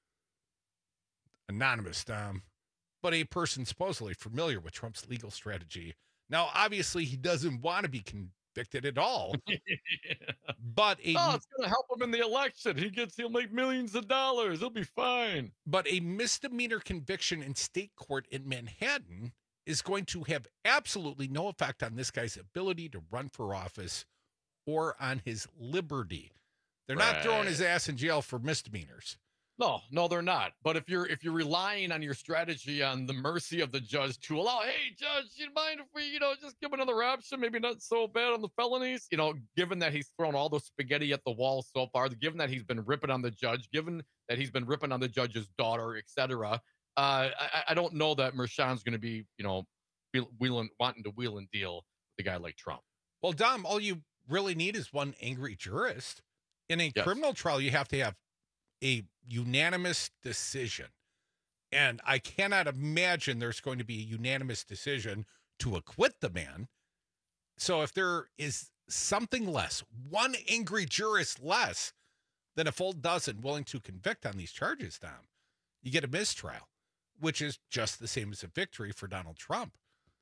Speaker 18: Anonymous, Dom, but a person supposedly familiar with Trump's legal strategy. Now, obviously, he doesn't want to be convicted at all. yeah. But a
Speaker 17: oh, it's going to help him in the election. He gets, he'll make millions of dollars. He'll be fine.
Speaker 18: But a misdemeanor conviction in state court in Manhattan is going to have absolutely no effect on this guy's ability to run for office or on his liberty. They're right. not throwing his ass in jail for misdemeanors.
Speaker 17: No, no, they're not. But if you're if you're relying on your strategy on the mercy of the judge to allow, hey, judge, you mind if we, you know, just give another option? Maybe not so bad on the felonies. You know, given that he's thrown all the spaghetti at the wall so far, given that he's been ripping on the judge, given that he's been ripping on the judge's daughter, et cetera. Uh, I, I don't know that Merchan's going to be, you know, wheeling, wanting to wheel and deal with a guy like Trump.
Speaker 18: Well, Dom, all you really need is one angry jurist. In a yes. criminal trial, you have to have a unanimous decision. And I cannot imagine there's going to be a unanimous decision to acquit the man. So if there is something less, one angry jurist less than a full dozen willing to convict on these charges, Dom, you get a mistrial, which is just the same as a victory for Donald Trump.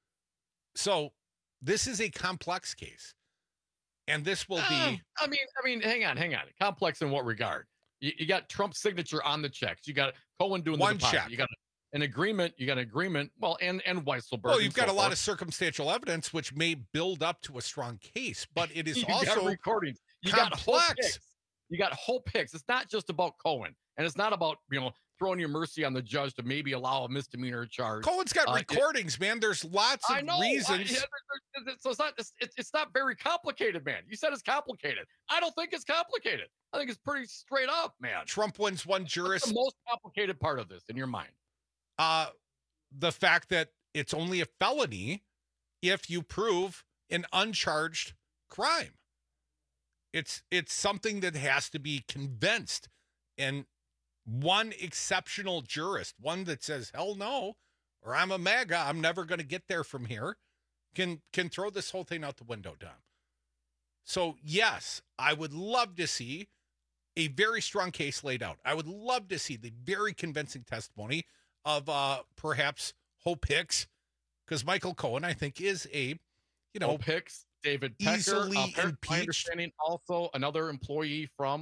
Speaker 18: So this is a complex case. And this will be.
Speaker 17: Um, I mean, I mean, hang on, hang on. Complex in what regard? You, you got Trump's signature on the checks. You got Cohen doing
Speaker 18: one
Speaker 17: the deposit.
Speaker 18: check.
Speaker 17: You got an agreement. You got an agreement. Well, and and Weisselberg.
Speaker 18: Well, you've got
Speaker 17: so
Speaker 18: a lot
Speaker 17: forth.
Speaker 18: of circumstantial evidence, which may build up to a strong case, but it is
Speaker 17: you
Speaker 18: also
Speaker 17: got recordings. You
Speaker 18: complex.
Speaker 17: got whole picks. You got whole picks. It's not just about Cohen, and it's not about, you know, throwing your mercy on the judge to maybe allow a misdemeanor charge.
Speaker 18: Cohen's got
Speaker 17: uh,
Speaker 18: recordings, it, man. There's lots of
Speaker 17: I know,
Speaker 18: reasons.
Speaker 17: I, yeah, so it's not it's, it's not very complicated, man. You said it's complicated. I don't think it's complicated. I think it's pretty straight up, man.
Speaker 18: Trump wins one jurist.
Speaker 17: What's the most complicated part of this in your mind?
Speaker 18: Uh, the fact that it's only a felony if you prove an uncharged crime. It's it's something that has to be convinced. And one exceptional jurist, one that says, hell no, or I'm a MAGA, I'm never going to get there from here, can can throw this whole thing out the window, Dom. So, yes, I would love to see a very strong case laid out. I would love to see the very convincing testimony of uh, perhaps Hope Hicks, because Michael Cohen, I think, is a, you know,
Speaker 17: Hope Hicks, David Pecker,
Speaker 18: easily
Speaker 17: uh,
Speaker 18: impeached.
Speaker 17: My understanding, also another employee from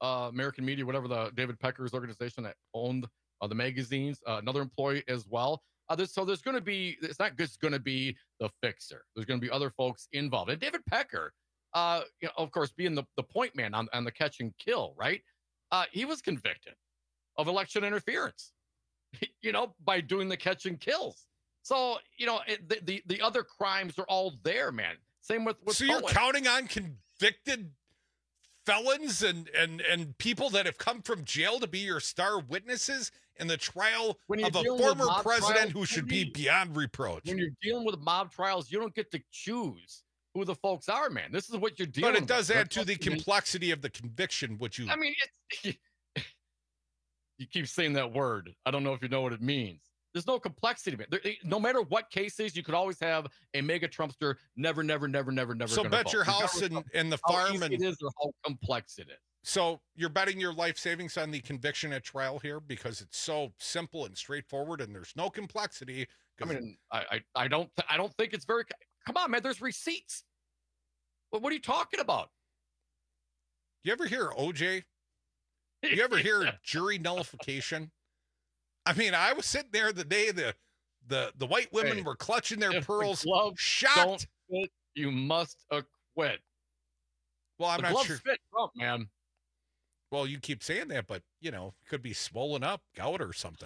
Speaker 17: uh, American Media, whatever the David Pecker's organization that owned uh, the magazines, uh, another employee as well. Uh, there's, so there's going to be, it's not just going to be the fixer. There's going to be other folks involved. And David Pecker, uh, you know, of course, being the, the point man on, on the catch and kill, right? Uh, he was convicted of election interference, you know, by doing the catch and kills. So, you know, it, the, the the other crimes are all there, man. Same with, with
Speaker 18: So
Speaker 17: Cohen.
Speaker 18: you're counting on convicted felons and, and, and people that have come from jail to be your star witnesses in the trial of a former president who should be beyond reproach.
Speaker 17: When you're dealing with mob trials, you don't get to choose who the folks are, man. This is what you're dealing with.
Speaker 18: But it does
Speaker 17: with.
Speaker 18: add to the complexity of the conviction, which you...
Speaker 17: I mean, it's, you keep saying that word. I don't know if you know what it means. There's no complexity, man. There, no matter what cases, you could always have a mega Trumpster never, never, never, never, never.
Speaker 18: So bet
Speaker 17: vote.
Speaker 18: your house and, and the farm
Speaker 17: how
Speaker 18: and
Speaker 17: easy it is or how complex it is.
Speaker 18: So you're betting your life savings on the conviction at trial here because it's so simple and straightforward and there's no complexity.
Speaker 17: I mean, I, I, I don't, I don't think it's very. Come on, man. There's receipts. What, what are you talking about?
Speaker 18: You ever hear O J? You ever hear jury nullification? I mean, I was sitting there the day the the the white women
Speaker 17: Hey,
Speaker 18: were clutching their
Speaker 17: if
Speaker 18: pearls,
Speaker 17: the gloves
Speaker 18: shocked.
Speaker 17: don't fit, you must acquit.
Speaker 18: Well, I'm
Speaker 17: the
Speaker 18: not
Speaker 17: gloves
Speaker 18: sure.
Speaker 17: fit Trump, man.
Speaker 18: Well, you keep saying that, but you know, it could be swollen up, gout or something.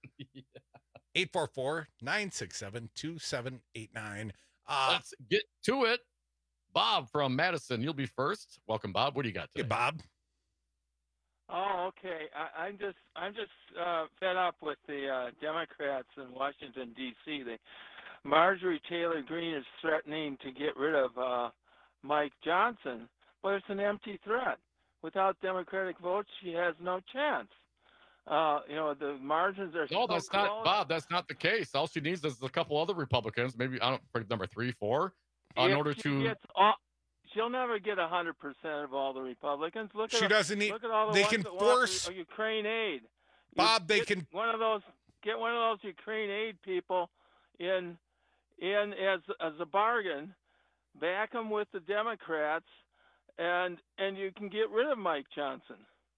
Speaker 18: eight four four, nine six seven, two seven eight nine. Uh,
Speaker 17: Let's get to it. Bob from Madison, you'll be first. Welcome, Bob. What do you got today?
Speaker 18: Hey, Bob.
Speaker 1: Oh, okay. I, I'm just I'm just uh, fed up with the uh, Democrats in Washington D C. They, Marjorie Taylor Greene is threatening to get rid of uh, Mike Johnson, but it's an empty threat. Without Democratic votes, she has no chance. Uh, you know, the margins are
Speaker 17: No,
Speaker 1: so
Speaker 17: that's
Speaker 1: close.
Speaker 17: not Bob. That's not the case. All she needs is a couple other Republicans, maybe I don't pick number three, four, uh, in
Speaker 1: If
Speaker 17: order
Speaker 1: she
Speaker 17: to.
Speaker 1: gets all, she'll never get a hundred percent of all the Republicans. Look at
Speaker 18: She doesn't need-
Speaker 1: Look at all the
Speaker 18: they
Speaker 1: ones
Speaker 18: can
Speaker 1: that
Speaker 18: force-
Speaker 1: want Ukraine aid. You
Speaker 18: Bob, they
Speaker 1: get
Speaker 18: can-
Speaker 1: one of those get one of those Ukraine aid people in in as as a bargain. Back them with the Democrats, and and you can get rid of Mike Johnson.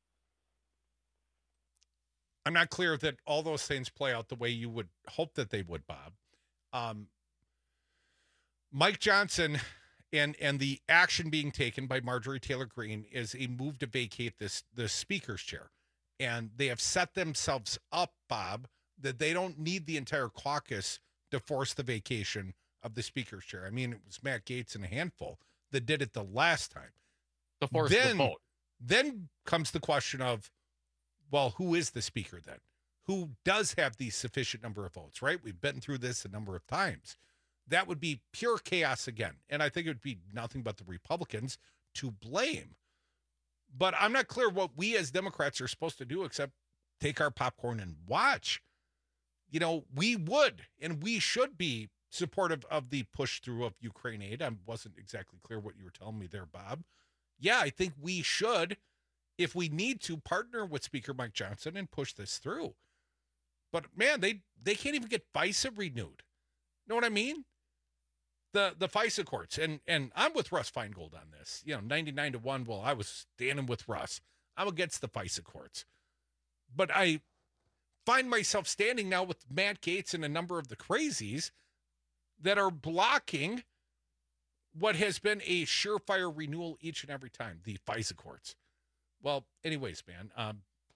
Speaker 18: I'm not clear that all those things play out the way you would hope that they would, Bob. Um, Mike Johnson and and the action being taken by Marjorie Taylor Greene is a move to vacate this the speaker's chair. And they have set themselves up, Bob, that they don't need the entire caucus to force the vacation of the speaker's chair. I mean, it was Matt Gaetz and a handful that did it the last time.
Speaker 17: To force
Speaker 18: then,
Speaker 17: the vote.
Speaker 18: Then comes the question of, well, who is the speaker then? Who does have the sufficient number of votes, right? We've been through this a number of times. That would be pure chaos again. And I think it would be nothing but the Republicans to blame. But I'm not clear what we as Democrats are supposed to do except take our popcorn and watch. You know, we would and we should be supportive of the push through of Ukraine aid. I wasn't exactly clear what you were telling me there, Bob. Yeah, I think we should, if we need to, partner with Speaker Mike Johnson and push this through. But man, they they can't even get FISA renewed. Know what I mean? The the FISA courts, and and I'm with Russ Feingold on this. You know, ninety-nine to one. Well, I was standing with Russ. I'm against the FISA courts, but I find myself standing now with Matt Gaetz and a number of the crazies that are blocking what has been a surefire renewal each and every time, the FISA courts. Well, anyways, man, um,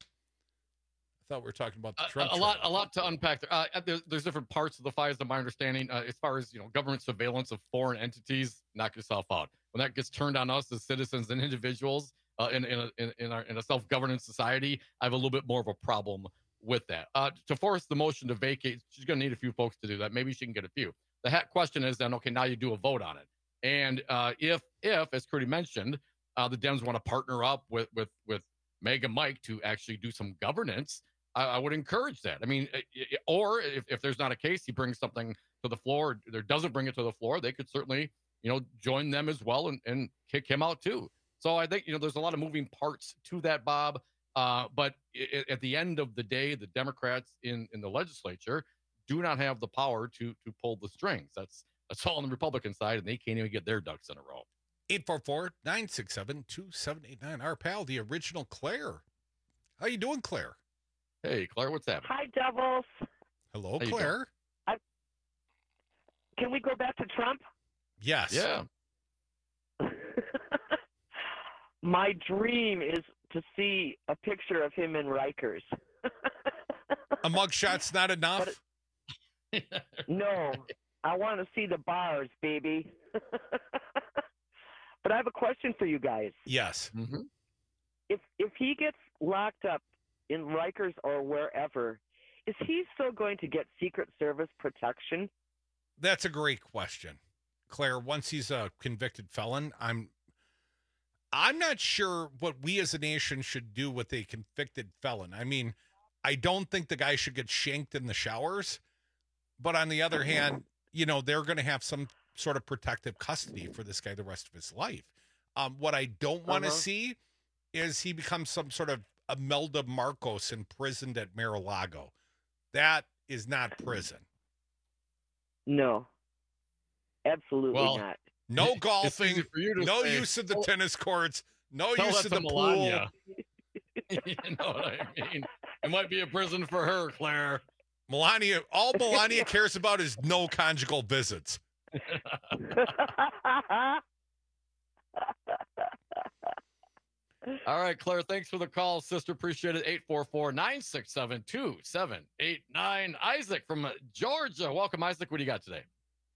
Speaker 18: I thought we were talking about the
Speaker 17: Uh,
Speaker 18: Trump
Speaker 17: a lot,
Speaker 18: trial.
Speaker 17: a lot to unpack there. Uh, there's, there's different parts of the FISA, my understanding, uh, as far as you know, government surveillance of foreign entities. Knock yourself out. When that gets turned on us as citizens and individuals uh, in in a, in, in, our, in a self-governance society, I have a little bit more of a problem with that. Uh, to force the motion to vacate, she's going to need a few folks to do that. Maybe she can get a few. The ha- question is then, okay, now you do a vote on it, and uh, if if as Crudy mentioned, uh, the Dems want to partner up with with with Meg and Mike to actually do some governance. I would encourage that. I mean, or if, if there's not a case, he brings something to the floor, or doesn't bring it to the floor, they could certainly, you know, join them as well and, and kick him out too. So I think, you know, there's a lot of moving parts to that, Bob. Uh, but it, at the end of the day, the Democrats in, in the legislature do not have the power to to pull the strings. That's that's all on the Republican side, and they can't even get their ducks in a row.
Speaker 18: eight four four, nine six seven, two seven eight nine. Our pal, the original Claire. How you doing, Claire?
Speaker 17: Hey, Claire, what's happening?
Speaker 4: Hi, Devils.
Speaker 18: Hello,
Speaker 17: How you
Speaker 18: Claire.
Speaker 4: I, can we go back to Trump?
Speaker 18: Yes.
Speaker 17: Yeah.
Speaker 4: My dream is to see a picture of him in Rikers.
Speaker 18: A mugshot's not enough?
Speaker 4: No, I want to see the bars, baby. But I have a question for you guys.
Speaker 18: Yes.
Speaker 17: Mm-hmm.
Speaker 4: If if he gets locked up in Rikers or wherever, is he still going to get Secret Service protection?
Speaker 18: That's a great question, Claire. Once he's a convicted felon, I'm I'm not sure what we as a nation should do with a convicted felon. I mean, I don't think the guy should get shanked in the showers, but on the other hand, you know, they're going to have some sort of protective custody for this guy the rest of his life. Um, what I don't want to
Speaker 4: Uh-huh.
Speaker 18: see is he becomes some sort of Imelda Marcos imprisoned at Mar-a-Lago. That is not prison.
Speaker 4: No, absolutely
Speaker 17: Well,
Speaker 4: not.
Speaker 18: No
Speaker 17: It's
Speaker 18: golfing,
Speaker 17: easy for you to
Speaker 18: no
Speaker 17: say,
Speaker 18: use of the
Speaker 17: "Oh,
Speaker 18: tennis courts, no
Speaker 17: tell
Speaker 18: use
Speaker 17: that
Speaker 18: of
Speaker 17: to
Speaker 18: the
Speaker 17: Melania."
Speaker 18: pool.
Speaker 17: You know what I mean? It might be a prison for her, Claire.
Speaker 18: Melania, all Melania cares about is no conjugal visits.
Speaker 17: All right, Claire, thanks for the call, sister. Appreciate it. eight four four, nine six seven, two seven eight nine. Isaac from Georgia. Welcome, Isaac. What do you got today?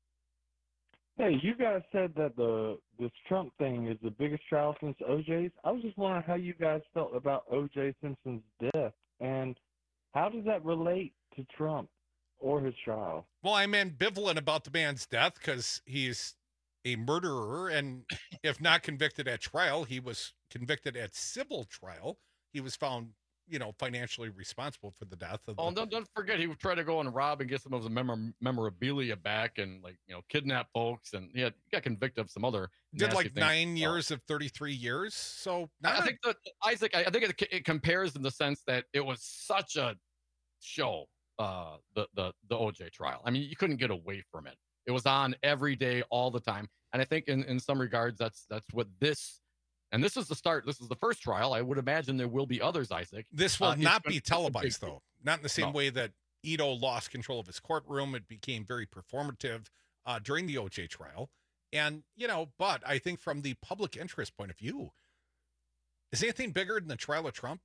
Speaker 6: Hey, you guys said that the this Trump thing is the biggest trial since O J's. I was just wondering how you guys felt about O J Simpson's death, and how does that relate to Trump or his trial?
Speaker 18: Well, I'm ambivalent about the man's death because he's a murderer, and if not convicted at trial, he was convicted at civil trial. He was found, you know, financially responsible for the death of
Speaker 17: Oh,
Speaker 18: the
Speaker 17: and don't, don't forget, he would try to go and rob and get some of the memor- memorabilia back and, like, you know, kidnap folks. And he, had, he got convicted of some other.
Speaker 18: did
Speaker 17: nasty
Speaker 18: like
Speaker 17: things.
Speaker 18: nine years of thirty-three years. So
Speaker 17: I,
Speaker 18: not
Speaker 17: I think that Isaac, I, I think it, it compares in the sense that it was such a show, uh, the the the O J trial. I mean, you couldn't get away from it. It was on every day, all the time. And I think in, in some regards, that's that's what this, and this is the start. This is the first trial. I would imagine there will be others, Isaac.
Speaker 18: This will
Speaker 17: Uh, it's
Speaker 18: not
Speaker 17: gonna-
Speaker 18: be
Speaker 17: it's a big
Speaker 18: televised,
Speaker 17: deal.
Speaker 18: though. Not in the same
Speaker 17: No.
Speaker 18: way that Ito lost control of his courtroom. It became very performative uh, during the O J trial. And, you know, but I think from the public interest point of view, is anything bigger than the trial of Trump?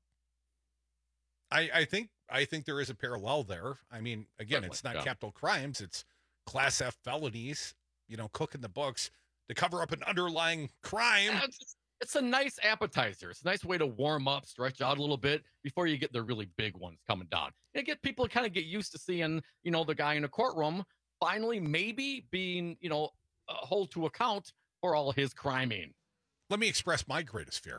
Speaker 18: I, I think I think there is a parallel there. I mean, again,
Speaker 17: Certainly,
Speaker 18: it's not
Speaker 17: yeah.
Speaker 18: capital crimes. It's class F felonies, you know, cooking the books to cover up an underlying crime.
Speaker 17: Yeah, It's, it's a nice appetizer. It's a nice way to warm up, stretch out a little bit before you get the really big ones coming down. And get people kind of get used to seeing, you know, the guy in a courtroom finally maybe being, you know, uh, hold to account for all his criming.
Speaker 18: Let me express my greatest fear.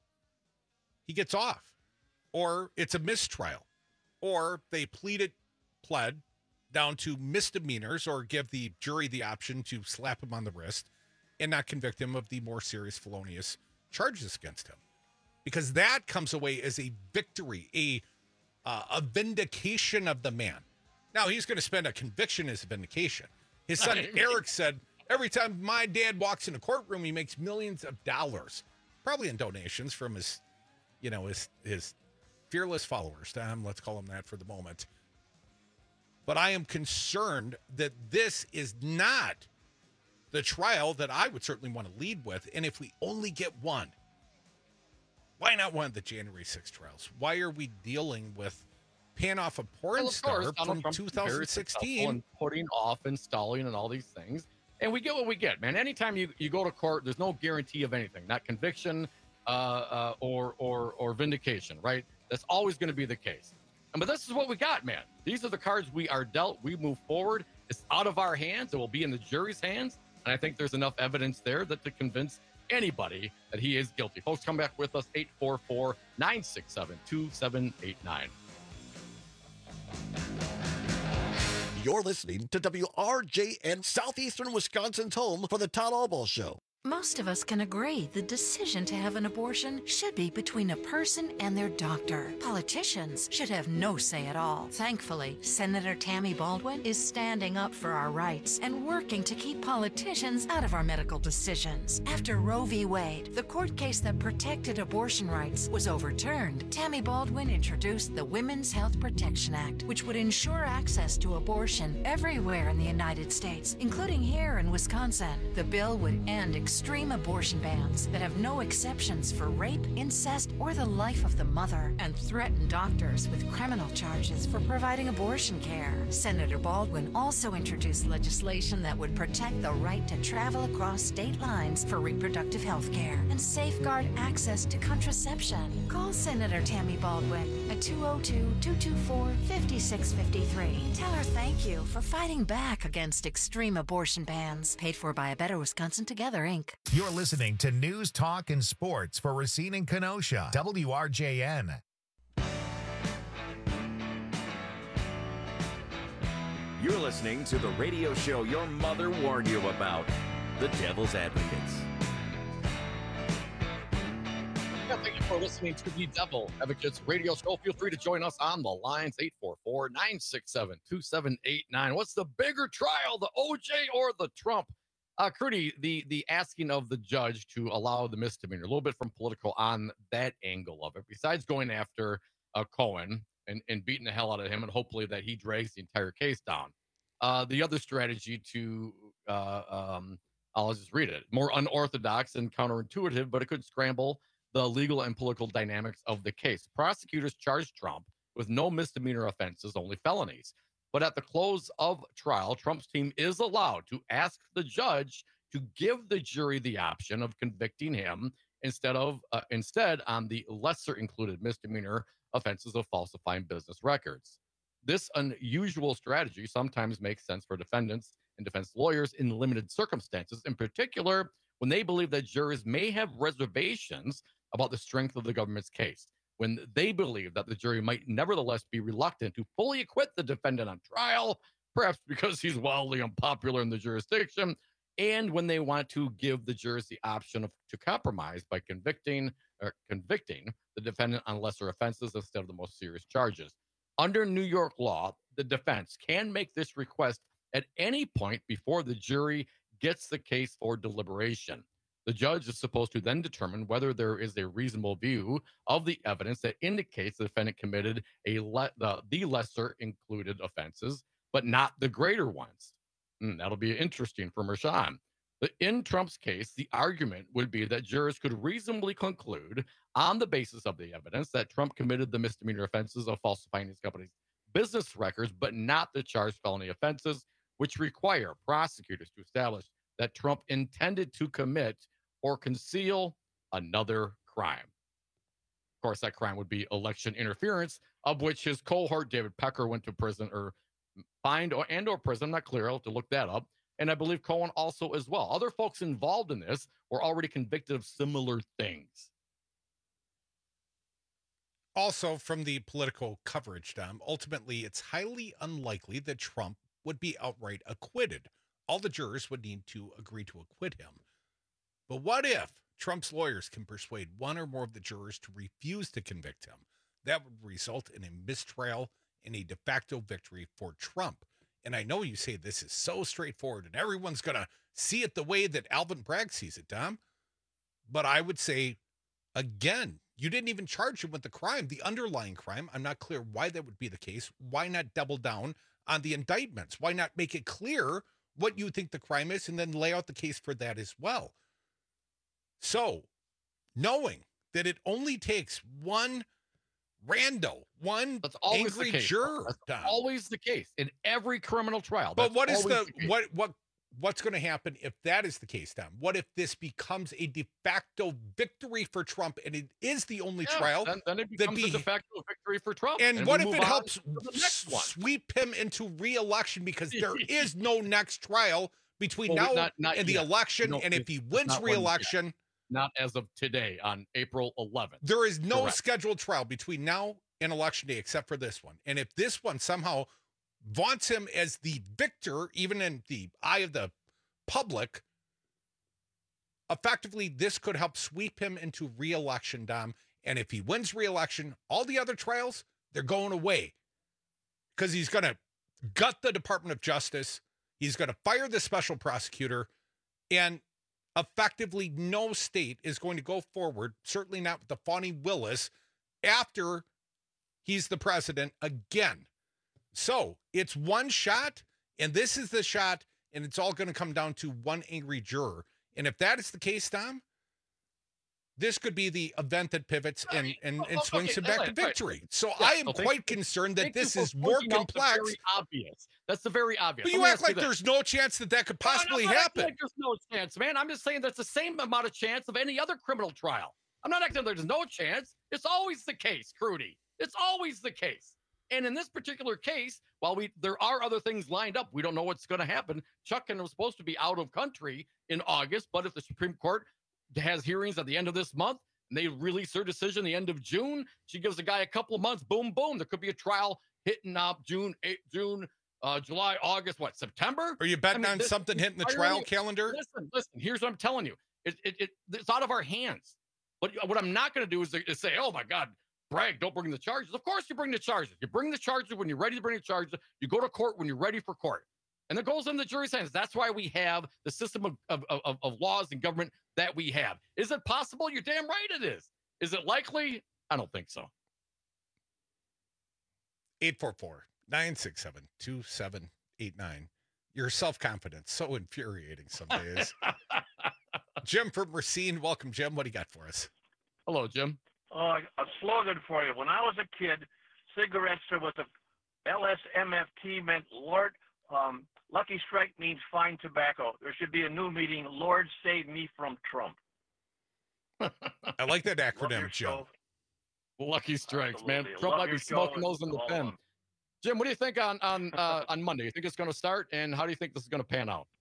Speaker 18: He gets off, or it's a mistrial, or they plead it, pled down to misdemeanors, or give the jury the option to slap him on the wrist and not convict him of the more serious felonious charges against him, because that comes away as a victory, a uh, a vindication of the man. Now he's going to spend a conviction as a vindication. His son Eric said, every time my dad walks in a courtroom, he makes millions of dollars, probably in donations from his, you know, his his fearless followers. Um, let's call him that for the moment. But I am concerned that this is not the trial that I would certainly want to lead with. And if we only get one, why not one of the January sixth trials? Why are we dealing with paying off a porn
Speaker 17: Well, of
Speaker 18: star
Speaker 17: course, Donald
Speaker 18: from
Speaker 17: Trump's
Speaker 18: two
Speaker 17: very
Speaker 18: thousand
Speaker 17: successful
Speaker 18: sixteen?
Speaker 17: in putting off and stalling and all these things. And we get what we get, man. Anytime you, you go to court, there's no guarantee of anything, not conviction uh, uh, or, or, or vindication, right? That's always going to be the case. And, but this is what we got, man. These are the cards we are dealt. We move forward. It's out of our hands. It will be in the jury's hands. And I think there's enough evidence there that to convince anybody that he is guilty. Folks, come back with us, eight four four, nine six seven, two seven eight nine.
Speaker 9: You're listening to W R J N, Southeastern Wisconsin's home for the Todd Albaugh Show. Most of us can agree the decision to have an abortion should be between a person and their doctor. Politicians should have no say at all. Thankfully, Senator Tammy Baldwin is standing up for our rights and working to keep politicians out of our medical decisions. After Roe v. Wade, the court case that protected abortion rights, was overturned, Tammy Baldwin introduced the Women's Health Protection Act, which would ensure access to abortion everywhere in the United States, including here in Wisconsin. The bill would end extreme abortion bans that have no exceptions for rape, incest, or the life of the mother, and threaten doctors with criminal charges for providing abortion care. Senator Baldwin also introduced legislation that would protect the right to travel across state lines for reproductive health care and safeguard access to contraception. Call Senator Tammy Baldwin at two oh two, two two four, five six five three. Tell her thank you for fighting back against extreme abortion bans. Paid for by A Better Wisconsin Together, Incorporated.
Speaker 14: You're listening to News, Talk, and Sports for Racine and Kenosha, W R J N.
Speaker 22: You're listening to the radio show your mother warned you about, The Devil's Advocates.
Speaker 17: Yeah, thank you for listening to the Devil Advocates radio show. Feel free to join us on the lines, eight four four, nine six seven, two seven eight nine. What's the bigger trial, the O J or the Trump? Uh, Crudy, the, the asking of the judge to allow the misdemeanor, a little bit from political on that angle of it, besides going after uh, Cohen and, and beating the hell out of him and hopefully that he drags the entire case down. Uh, the other strategy to, uh, um, I'll just read it, more unorthodox and counterintuitive, but it could scramble the legal and political dynamics of the case. Prosecutors charged Trump with no misdemeanor offenses, only felonies. But at the close of trial, Trump's team is allowed to ask the judge to give the jury the option of convicting him instead of uh, instead on the lesser included misdemeanor offenses of falsifying business records. This unusual strategy sometimes makes sense for defendants and defense lawyers in limited circumstances, in particular when they believe that jurors may have reservations about the strength of the government's case, when they believe that the jury might nevertheless be reluctant to fully acquit the defendant on trial, perhaps because he's wildly unpopular in the jurisdiction, and when they want to give the jurors the option of, to compromise by convicting or convicting the defendant on lesser offenses instead of the most serious charges. Under New York law, the defense can make this request at any point before the jury gets the case for deliberation. The judge is supposed to then determine whether there is a reasonable view of the evidence that indicates the defendant committed a le- the, the lesser included offenses, but not the greater ones. Mm, that'll be interesting for Mershon. But in Trump's case, the argument would be that jurors could reasonably conclude on the basis of the evidence that Trump committed the misdemeanor offenses of falsifying his company's business records, but not the charged felony offenses, which require prosecutors to establish that Trump intended to commit or conceal another crime. Of course, that crime would be election interference, of which his cohort, David Pecker, went to prison or fined or and or prison. I'm not clear. I'll have to look that up. And I believe Cohen also as well. Other folks involved in this were already convicted of similar things.
Speaker 18: Also, from the political coverage, Dom, ultimately, it's highly unlikely that Trump would be outright acquitted. All the jurors would need to agree to acquit him. But what if Trump's lawyers can persuade one or more of the jurors to refuse to convict him? That would result in a mistrial and a de facto victory for Trump. And I know you say this is so straightforward and everyone's going to see it the way that Alvin Bragg sees it, Dom. But I would say, again, you didn't even charge him with the crime, the underlying crime. I'm not clear why that would be the case. Why not double down on the indictments? Why not make it clear what you think the crime is and then lay out the case for that as well? So, knowing that it only takes one rando, one
Speaker 17: That's always
Speaker 18: angry
Speaker 17: the case.
Speaker 18: juror.
Speaker 17: That's
Speaker 18: Dom.
Speaker 17: always the case in every criminal trial.
Speaker 18: But
Speaker 17: That's
Speaker 18: what is the,
Speaker 17: always case.
Speaker 18: what what what's going to happen if that is the case, Dom? What if this becomes a de facto victory for Trump and it is the only
Speaker 17: Yeah,
Speaker 18: trial?
Speaker 17: Then, then it
Speaker 18: that
Speaker 17: becomes
Speaker 18: be-
Speaker 17: a de facto victory for Trump.
Speaker 18: And,
Speaker 17: we
Speaker 18: what if
Speaker 17: move
Speaker 18: it
Speaker 17: on
Speaker 18: helps
Speaker 17: to the next one?
Speaker 18: sweep him into re-election because there is no next trial between
Speaker 17: Well,
Speaker 18: now
Speaker 17: not- not
Speaker 18: and the
Speaker 17: yet.
Speaker 18: election?
Speaker 17: No,
Speaker 18: and if
Speaker 17: it's-
Speaker 18: he
Speaker 17: it's
Speaker 18: wins
Speaker 17: not one yet.
Speaker 18: re-election,
Speaker 17: Not as of today on April eleventh.
Speaker 18: there is no
Speaker 17: Correct.
Speaker 18: scheduled trial between now and election day except for this one. And if this one somehow vaunts him as the victor, even in the eye of the public, effectively, this could help sweep him into re-election, Dom. And if he wins re-election, all the other trials, they're going away. Because he's going to gut the Department of Justice. He's going to fire the special prosecutor. And effectively, no state is going to go forward, certainly not with the Fani Willis, after he's the president again. So it's one shot, and this is the shot, and it's all going to come down to one angry juror. And if that is the case, Tom, this could be the event that pivots and, and, and swings
Speaker 10: okay,
Speaker 18: him back
Speaker 10: right,
Speaker 18: to victory.
Speaker 10: right.
Speaker 18: So
Speaker 10: Yeah,
Speaker 18: I am
Speaker 10: so thank
Speaker 18: quite
Speaker 10: you-
Speaker 18: concerned that
Speaker 10: thank
Speaker 18: this
Speaker 10: you for
Speaker 18: is more
Speaker 10: pointing out the
Speaker 18: complex.
Speaker 10: very obvious. That's the very obvious.
Speaker 18: But
Speaker 10: Let
Speaker 18: you
Speaker 10: me
Speaker 18: act
Speaker 10: ask
Speaker 18: like
Speaker 10: this.
Speaker 18: there's no chance that that could
Speaker 10: No, no,
Speaker 18: possibly
Speaker 10: I'm not acting
Speaker 18: happen.
Speaker 10: Like there's no chance, man. I'm just saying there's the same amount of chance of any other criminal trial. I'm not acting like there's no chance. It's always the case, Crudy. It's always the case. And in this particular case, while we there are other things lined up, we don't know what's going to happen. Chuck was supposed to be out of country in August, but if the Supreme Court has hearings at the end of this month and they release their decision the end of June, she gives the guy a couple of months. Boom, boom. There could be a trial hitting up June, eight, June, uh, July, August, what, September?
Speaker 18: Are you betting
Speaker 10: I mean,
Speaker 18: on
Speaker 10: this-
Speaker 18: something hitting the
Speaker 10: I
Speaker 18: trial
Speaker 10: really-
Speaker 18: calendar?
Speaker 10: Listen, listen. Here's what I'm telling you. It, it, it, it's out of our hands. But what I'm not going to do is, is say, oh, my God, Bragg, don't bring the charges. Of course you bring the charges. You bring the charges when you're ready to bring the charges. You go to court when you're ready for court. And it goes in the jury's hands. That's why we have the system of, of, of, of laws and government that we have. Is it possible? You're damn right it is. Is it likely? I don't think so.
Speaker 18: eight four four, nine six seven, two seven eight nine. Your self-confidence, so infuriating some days. Jim from Racine. Welcome, Jim. What do you got for us?
Speaker 10: Hello, Jim.
Speaker 11: Uh, a slogan for you. When I was a kid, cigarettes with the L S M F T meant Lord, um, Lucky Strike means fine tobacco. There should be a new meeting, Lord save me from Trump.
Speaker 18: I like that
Speaker 11: Love
Speaker 18: acronym,
Speaker 11: your
Speaker 18: Jim.
Speaker 11: show.
Speaker 10: Lucky strikes, man.
Speaker 11: Absolutely.
Speaker 10: Trump
Speaker 11: Love
Speaker 10: might be
Speaker 11: your show
Speaker 10: smoking
Speaker 11: and
Speaker 10: those in the
Speaker 11: all of
Speaker 10: pen.
Speaker 11: them.
Speaker 10: Jim, what do you think on on uh, on Monday? You think it's going to start, and how do you think this is going to pan out?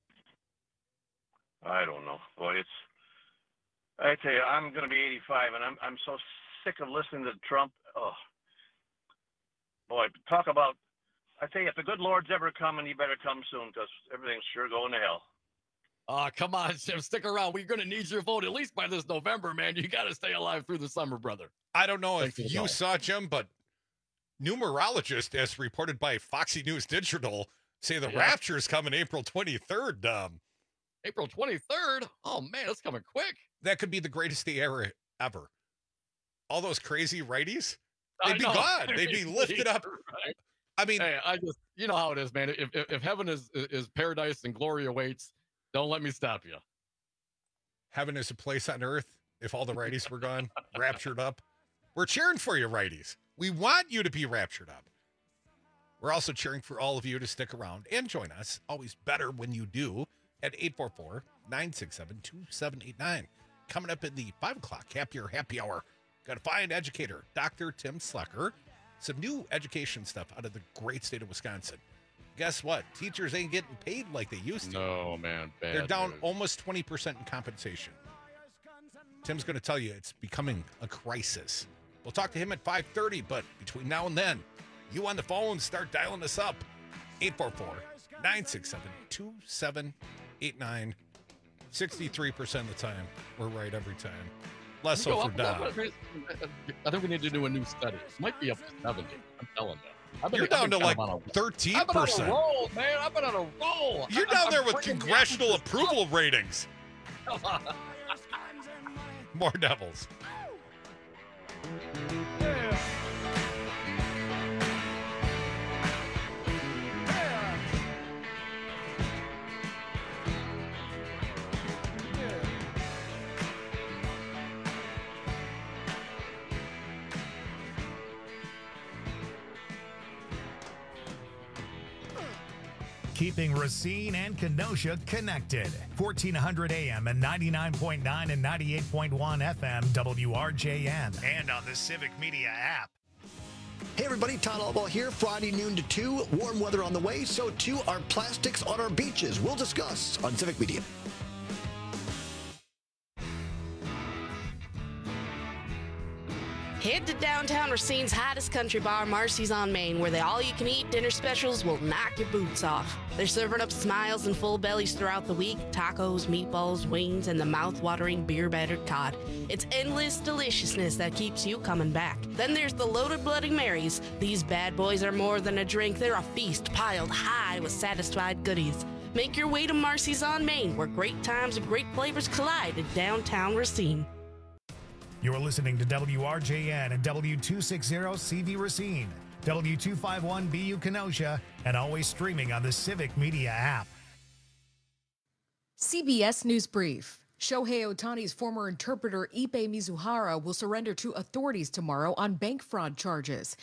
Speaker 11: I don't know. Boy, it's. I tell you, I'm going to be eighty-five, and I'm I'm so sick of listening to Trump. Oh, boy, talk about. I tell you, if the good Lord's ever coming, he better come soon, because everything's sure going to hell.
Speaker 10: Oh, come on, Jim, stick around. We're going to need your vote at least by this November, man. You got to stay alive through the summer, brother.
Speaker 18: I don't know
Speaker 10: Thanks for
Speaker 18: if
Speaker 10: the
Speaker 18: you
Speaker 10: call.
Speaker 18: saw, Jim, but numerologists, as reported by Foxy News Digital, say the
Speaker 10: Yeah.
Speaker 18: rapture is coming April twenty-third. Um,
Speaker 10: April twenty-third? Oh, man, that's coming quick.
Speaker 18: that could be the greatest day ever. ever. All those crazy righties,
Speaker 10: I
Speaker 18: they'd be
Speaker 10: know.
Speaker 18: gone. They'd be lifted up.
Speaker 10: Right.
Speaker 18: I mean,
Speaker 10: hey, I just, you know how it is, man. If, if, if heaven is, is paradise and glory awaits, don't let me stop you.
Speaker 18: Heaven is a place on earth. If all the righties were gone, raptured up. We're cheering for you, righties. We want you to be raptured up. We're also cheering for all of you to stick around and join us. Always better when you do at eight four four, nine six seven, two seven eight nine. Coming up in the five o'clock happier happy hour. Got a fine educator, Doctor Tim Slecker. Some new education stuff out of the great state of Wisconsin. Guess what? Teachers ain't getting paid like they used to.
Speaker 10: No, man. Bad
Speaker 18: They're down
Speaker 10: news.
Speaker 18: almost twenty percent in compensation. Tim's going to tell you it's becoming a crisis. We'll talk to him at five thirty, but between now and then, you on the phone, start dialing us up. eight four four, nine six seven, two seven eight nine. sixty-three percent of the time, we're right every time. Less
Speaker 10: You
Speaker 18: so
Speaker 10: go
Speaker 18: for
Speaker 10: up-
Speaker 18: Don.
Speaker 10: I think we need to do a new study. It might be up to seventy. I'm telling you. I've been-
Speaker 18: You're
Speaker 10: I've
Speaker 18: down
Speaker 10: been
Speaker 18: to
Speaker 10: kind
Speaker 18: like
Speaker 10: of on a-
Speaker 18: thirteen
Speaker 10: I've been on a
Speaker 18: percent.
Speaker 10: roll, man. I've been on a roll.
Speaker 18: You're
Speaker 10: I-
Speaker 18: down
Speaker 10: I'm
Speaker 18: there with
Speaker 10: bringing
Speaker 18: congressional
Speaker 10: messages
Speaker 18: approval ratings.
Speaker 10: up.
Speaker 18: More Devils.
Speaker 14: Keeping Racine and Kenosha connected. fourteen hundred A M and ninety-nine point nine and ninety-eight point one F M W R J N. And on the Civic Media app.
Speaker 12: Hey everybody, Todd Albaugh here. Friday noon to two. Warm weather on the way, so too are plastics on our beaches. We'll discuss on Civic Media.
Speaker 21: Hit Head to downtown Racine's hottest country bar, Marcy's on Main, where the all-you-can-eat dinner specials will knock your boots off. They're serving up smiles and full bellies throughout the week, tacos, meatballs, wings, and the mouth-watering beer-battered cod. It's endless deliciousness that keeps you coming back. Then there's the Loaded Bloody Marys. These bad boys are more than a drink. They're a feast piled high with satisfied goodies. Make your way to Marcy's on Main, where great times and great flavors collide in downtown Racine.
Speaker 14: You're listening to W R J N and W two sixty C V Racine, W two fifty-one B U Kenosha, and always streaming on the Civic Media app.
Speaker 8: C B S News Brief. Shohei Ohtani's former interpreter Ipe Mizuhara will surrender to authorities tomorrow on bank fraud charges.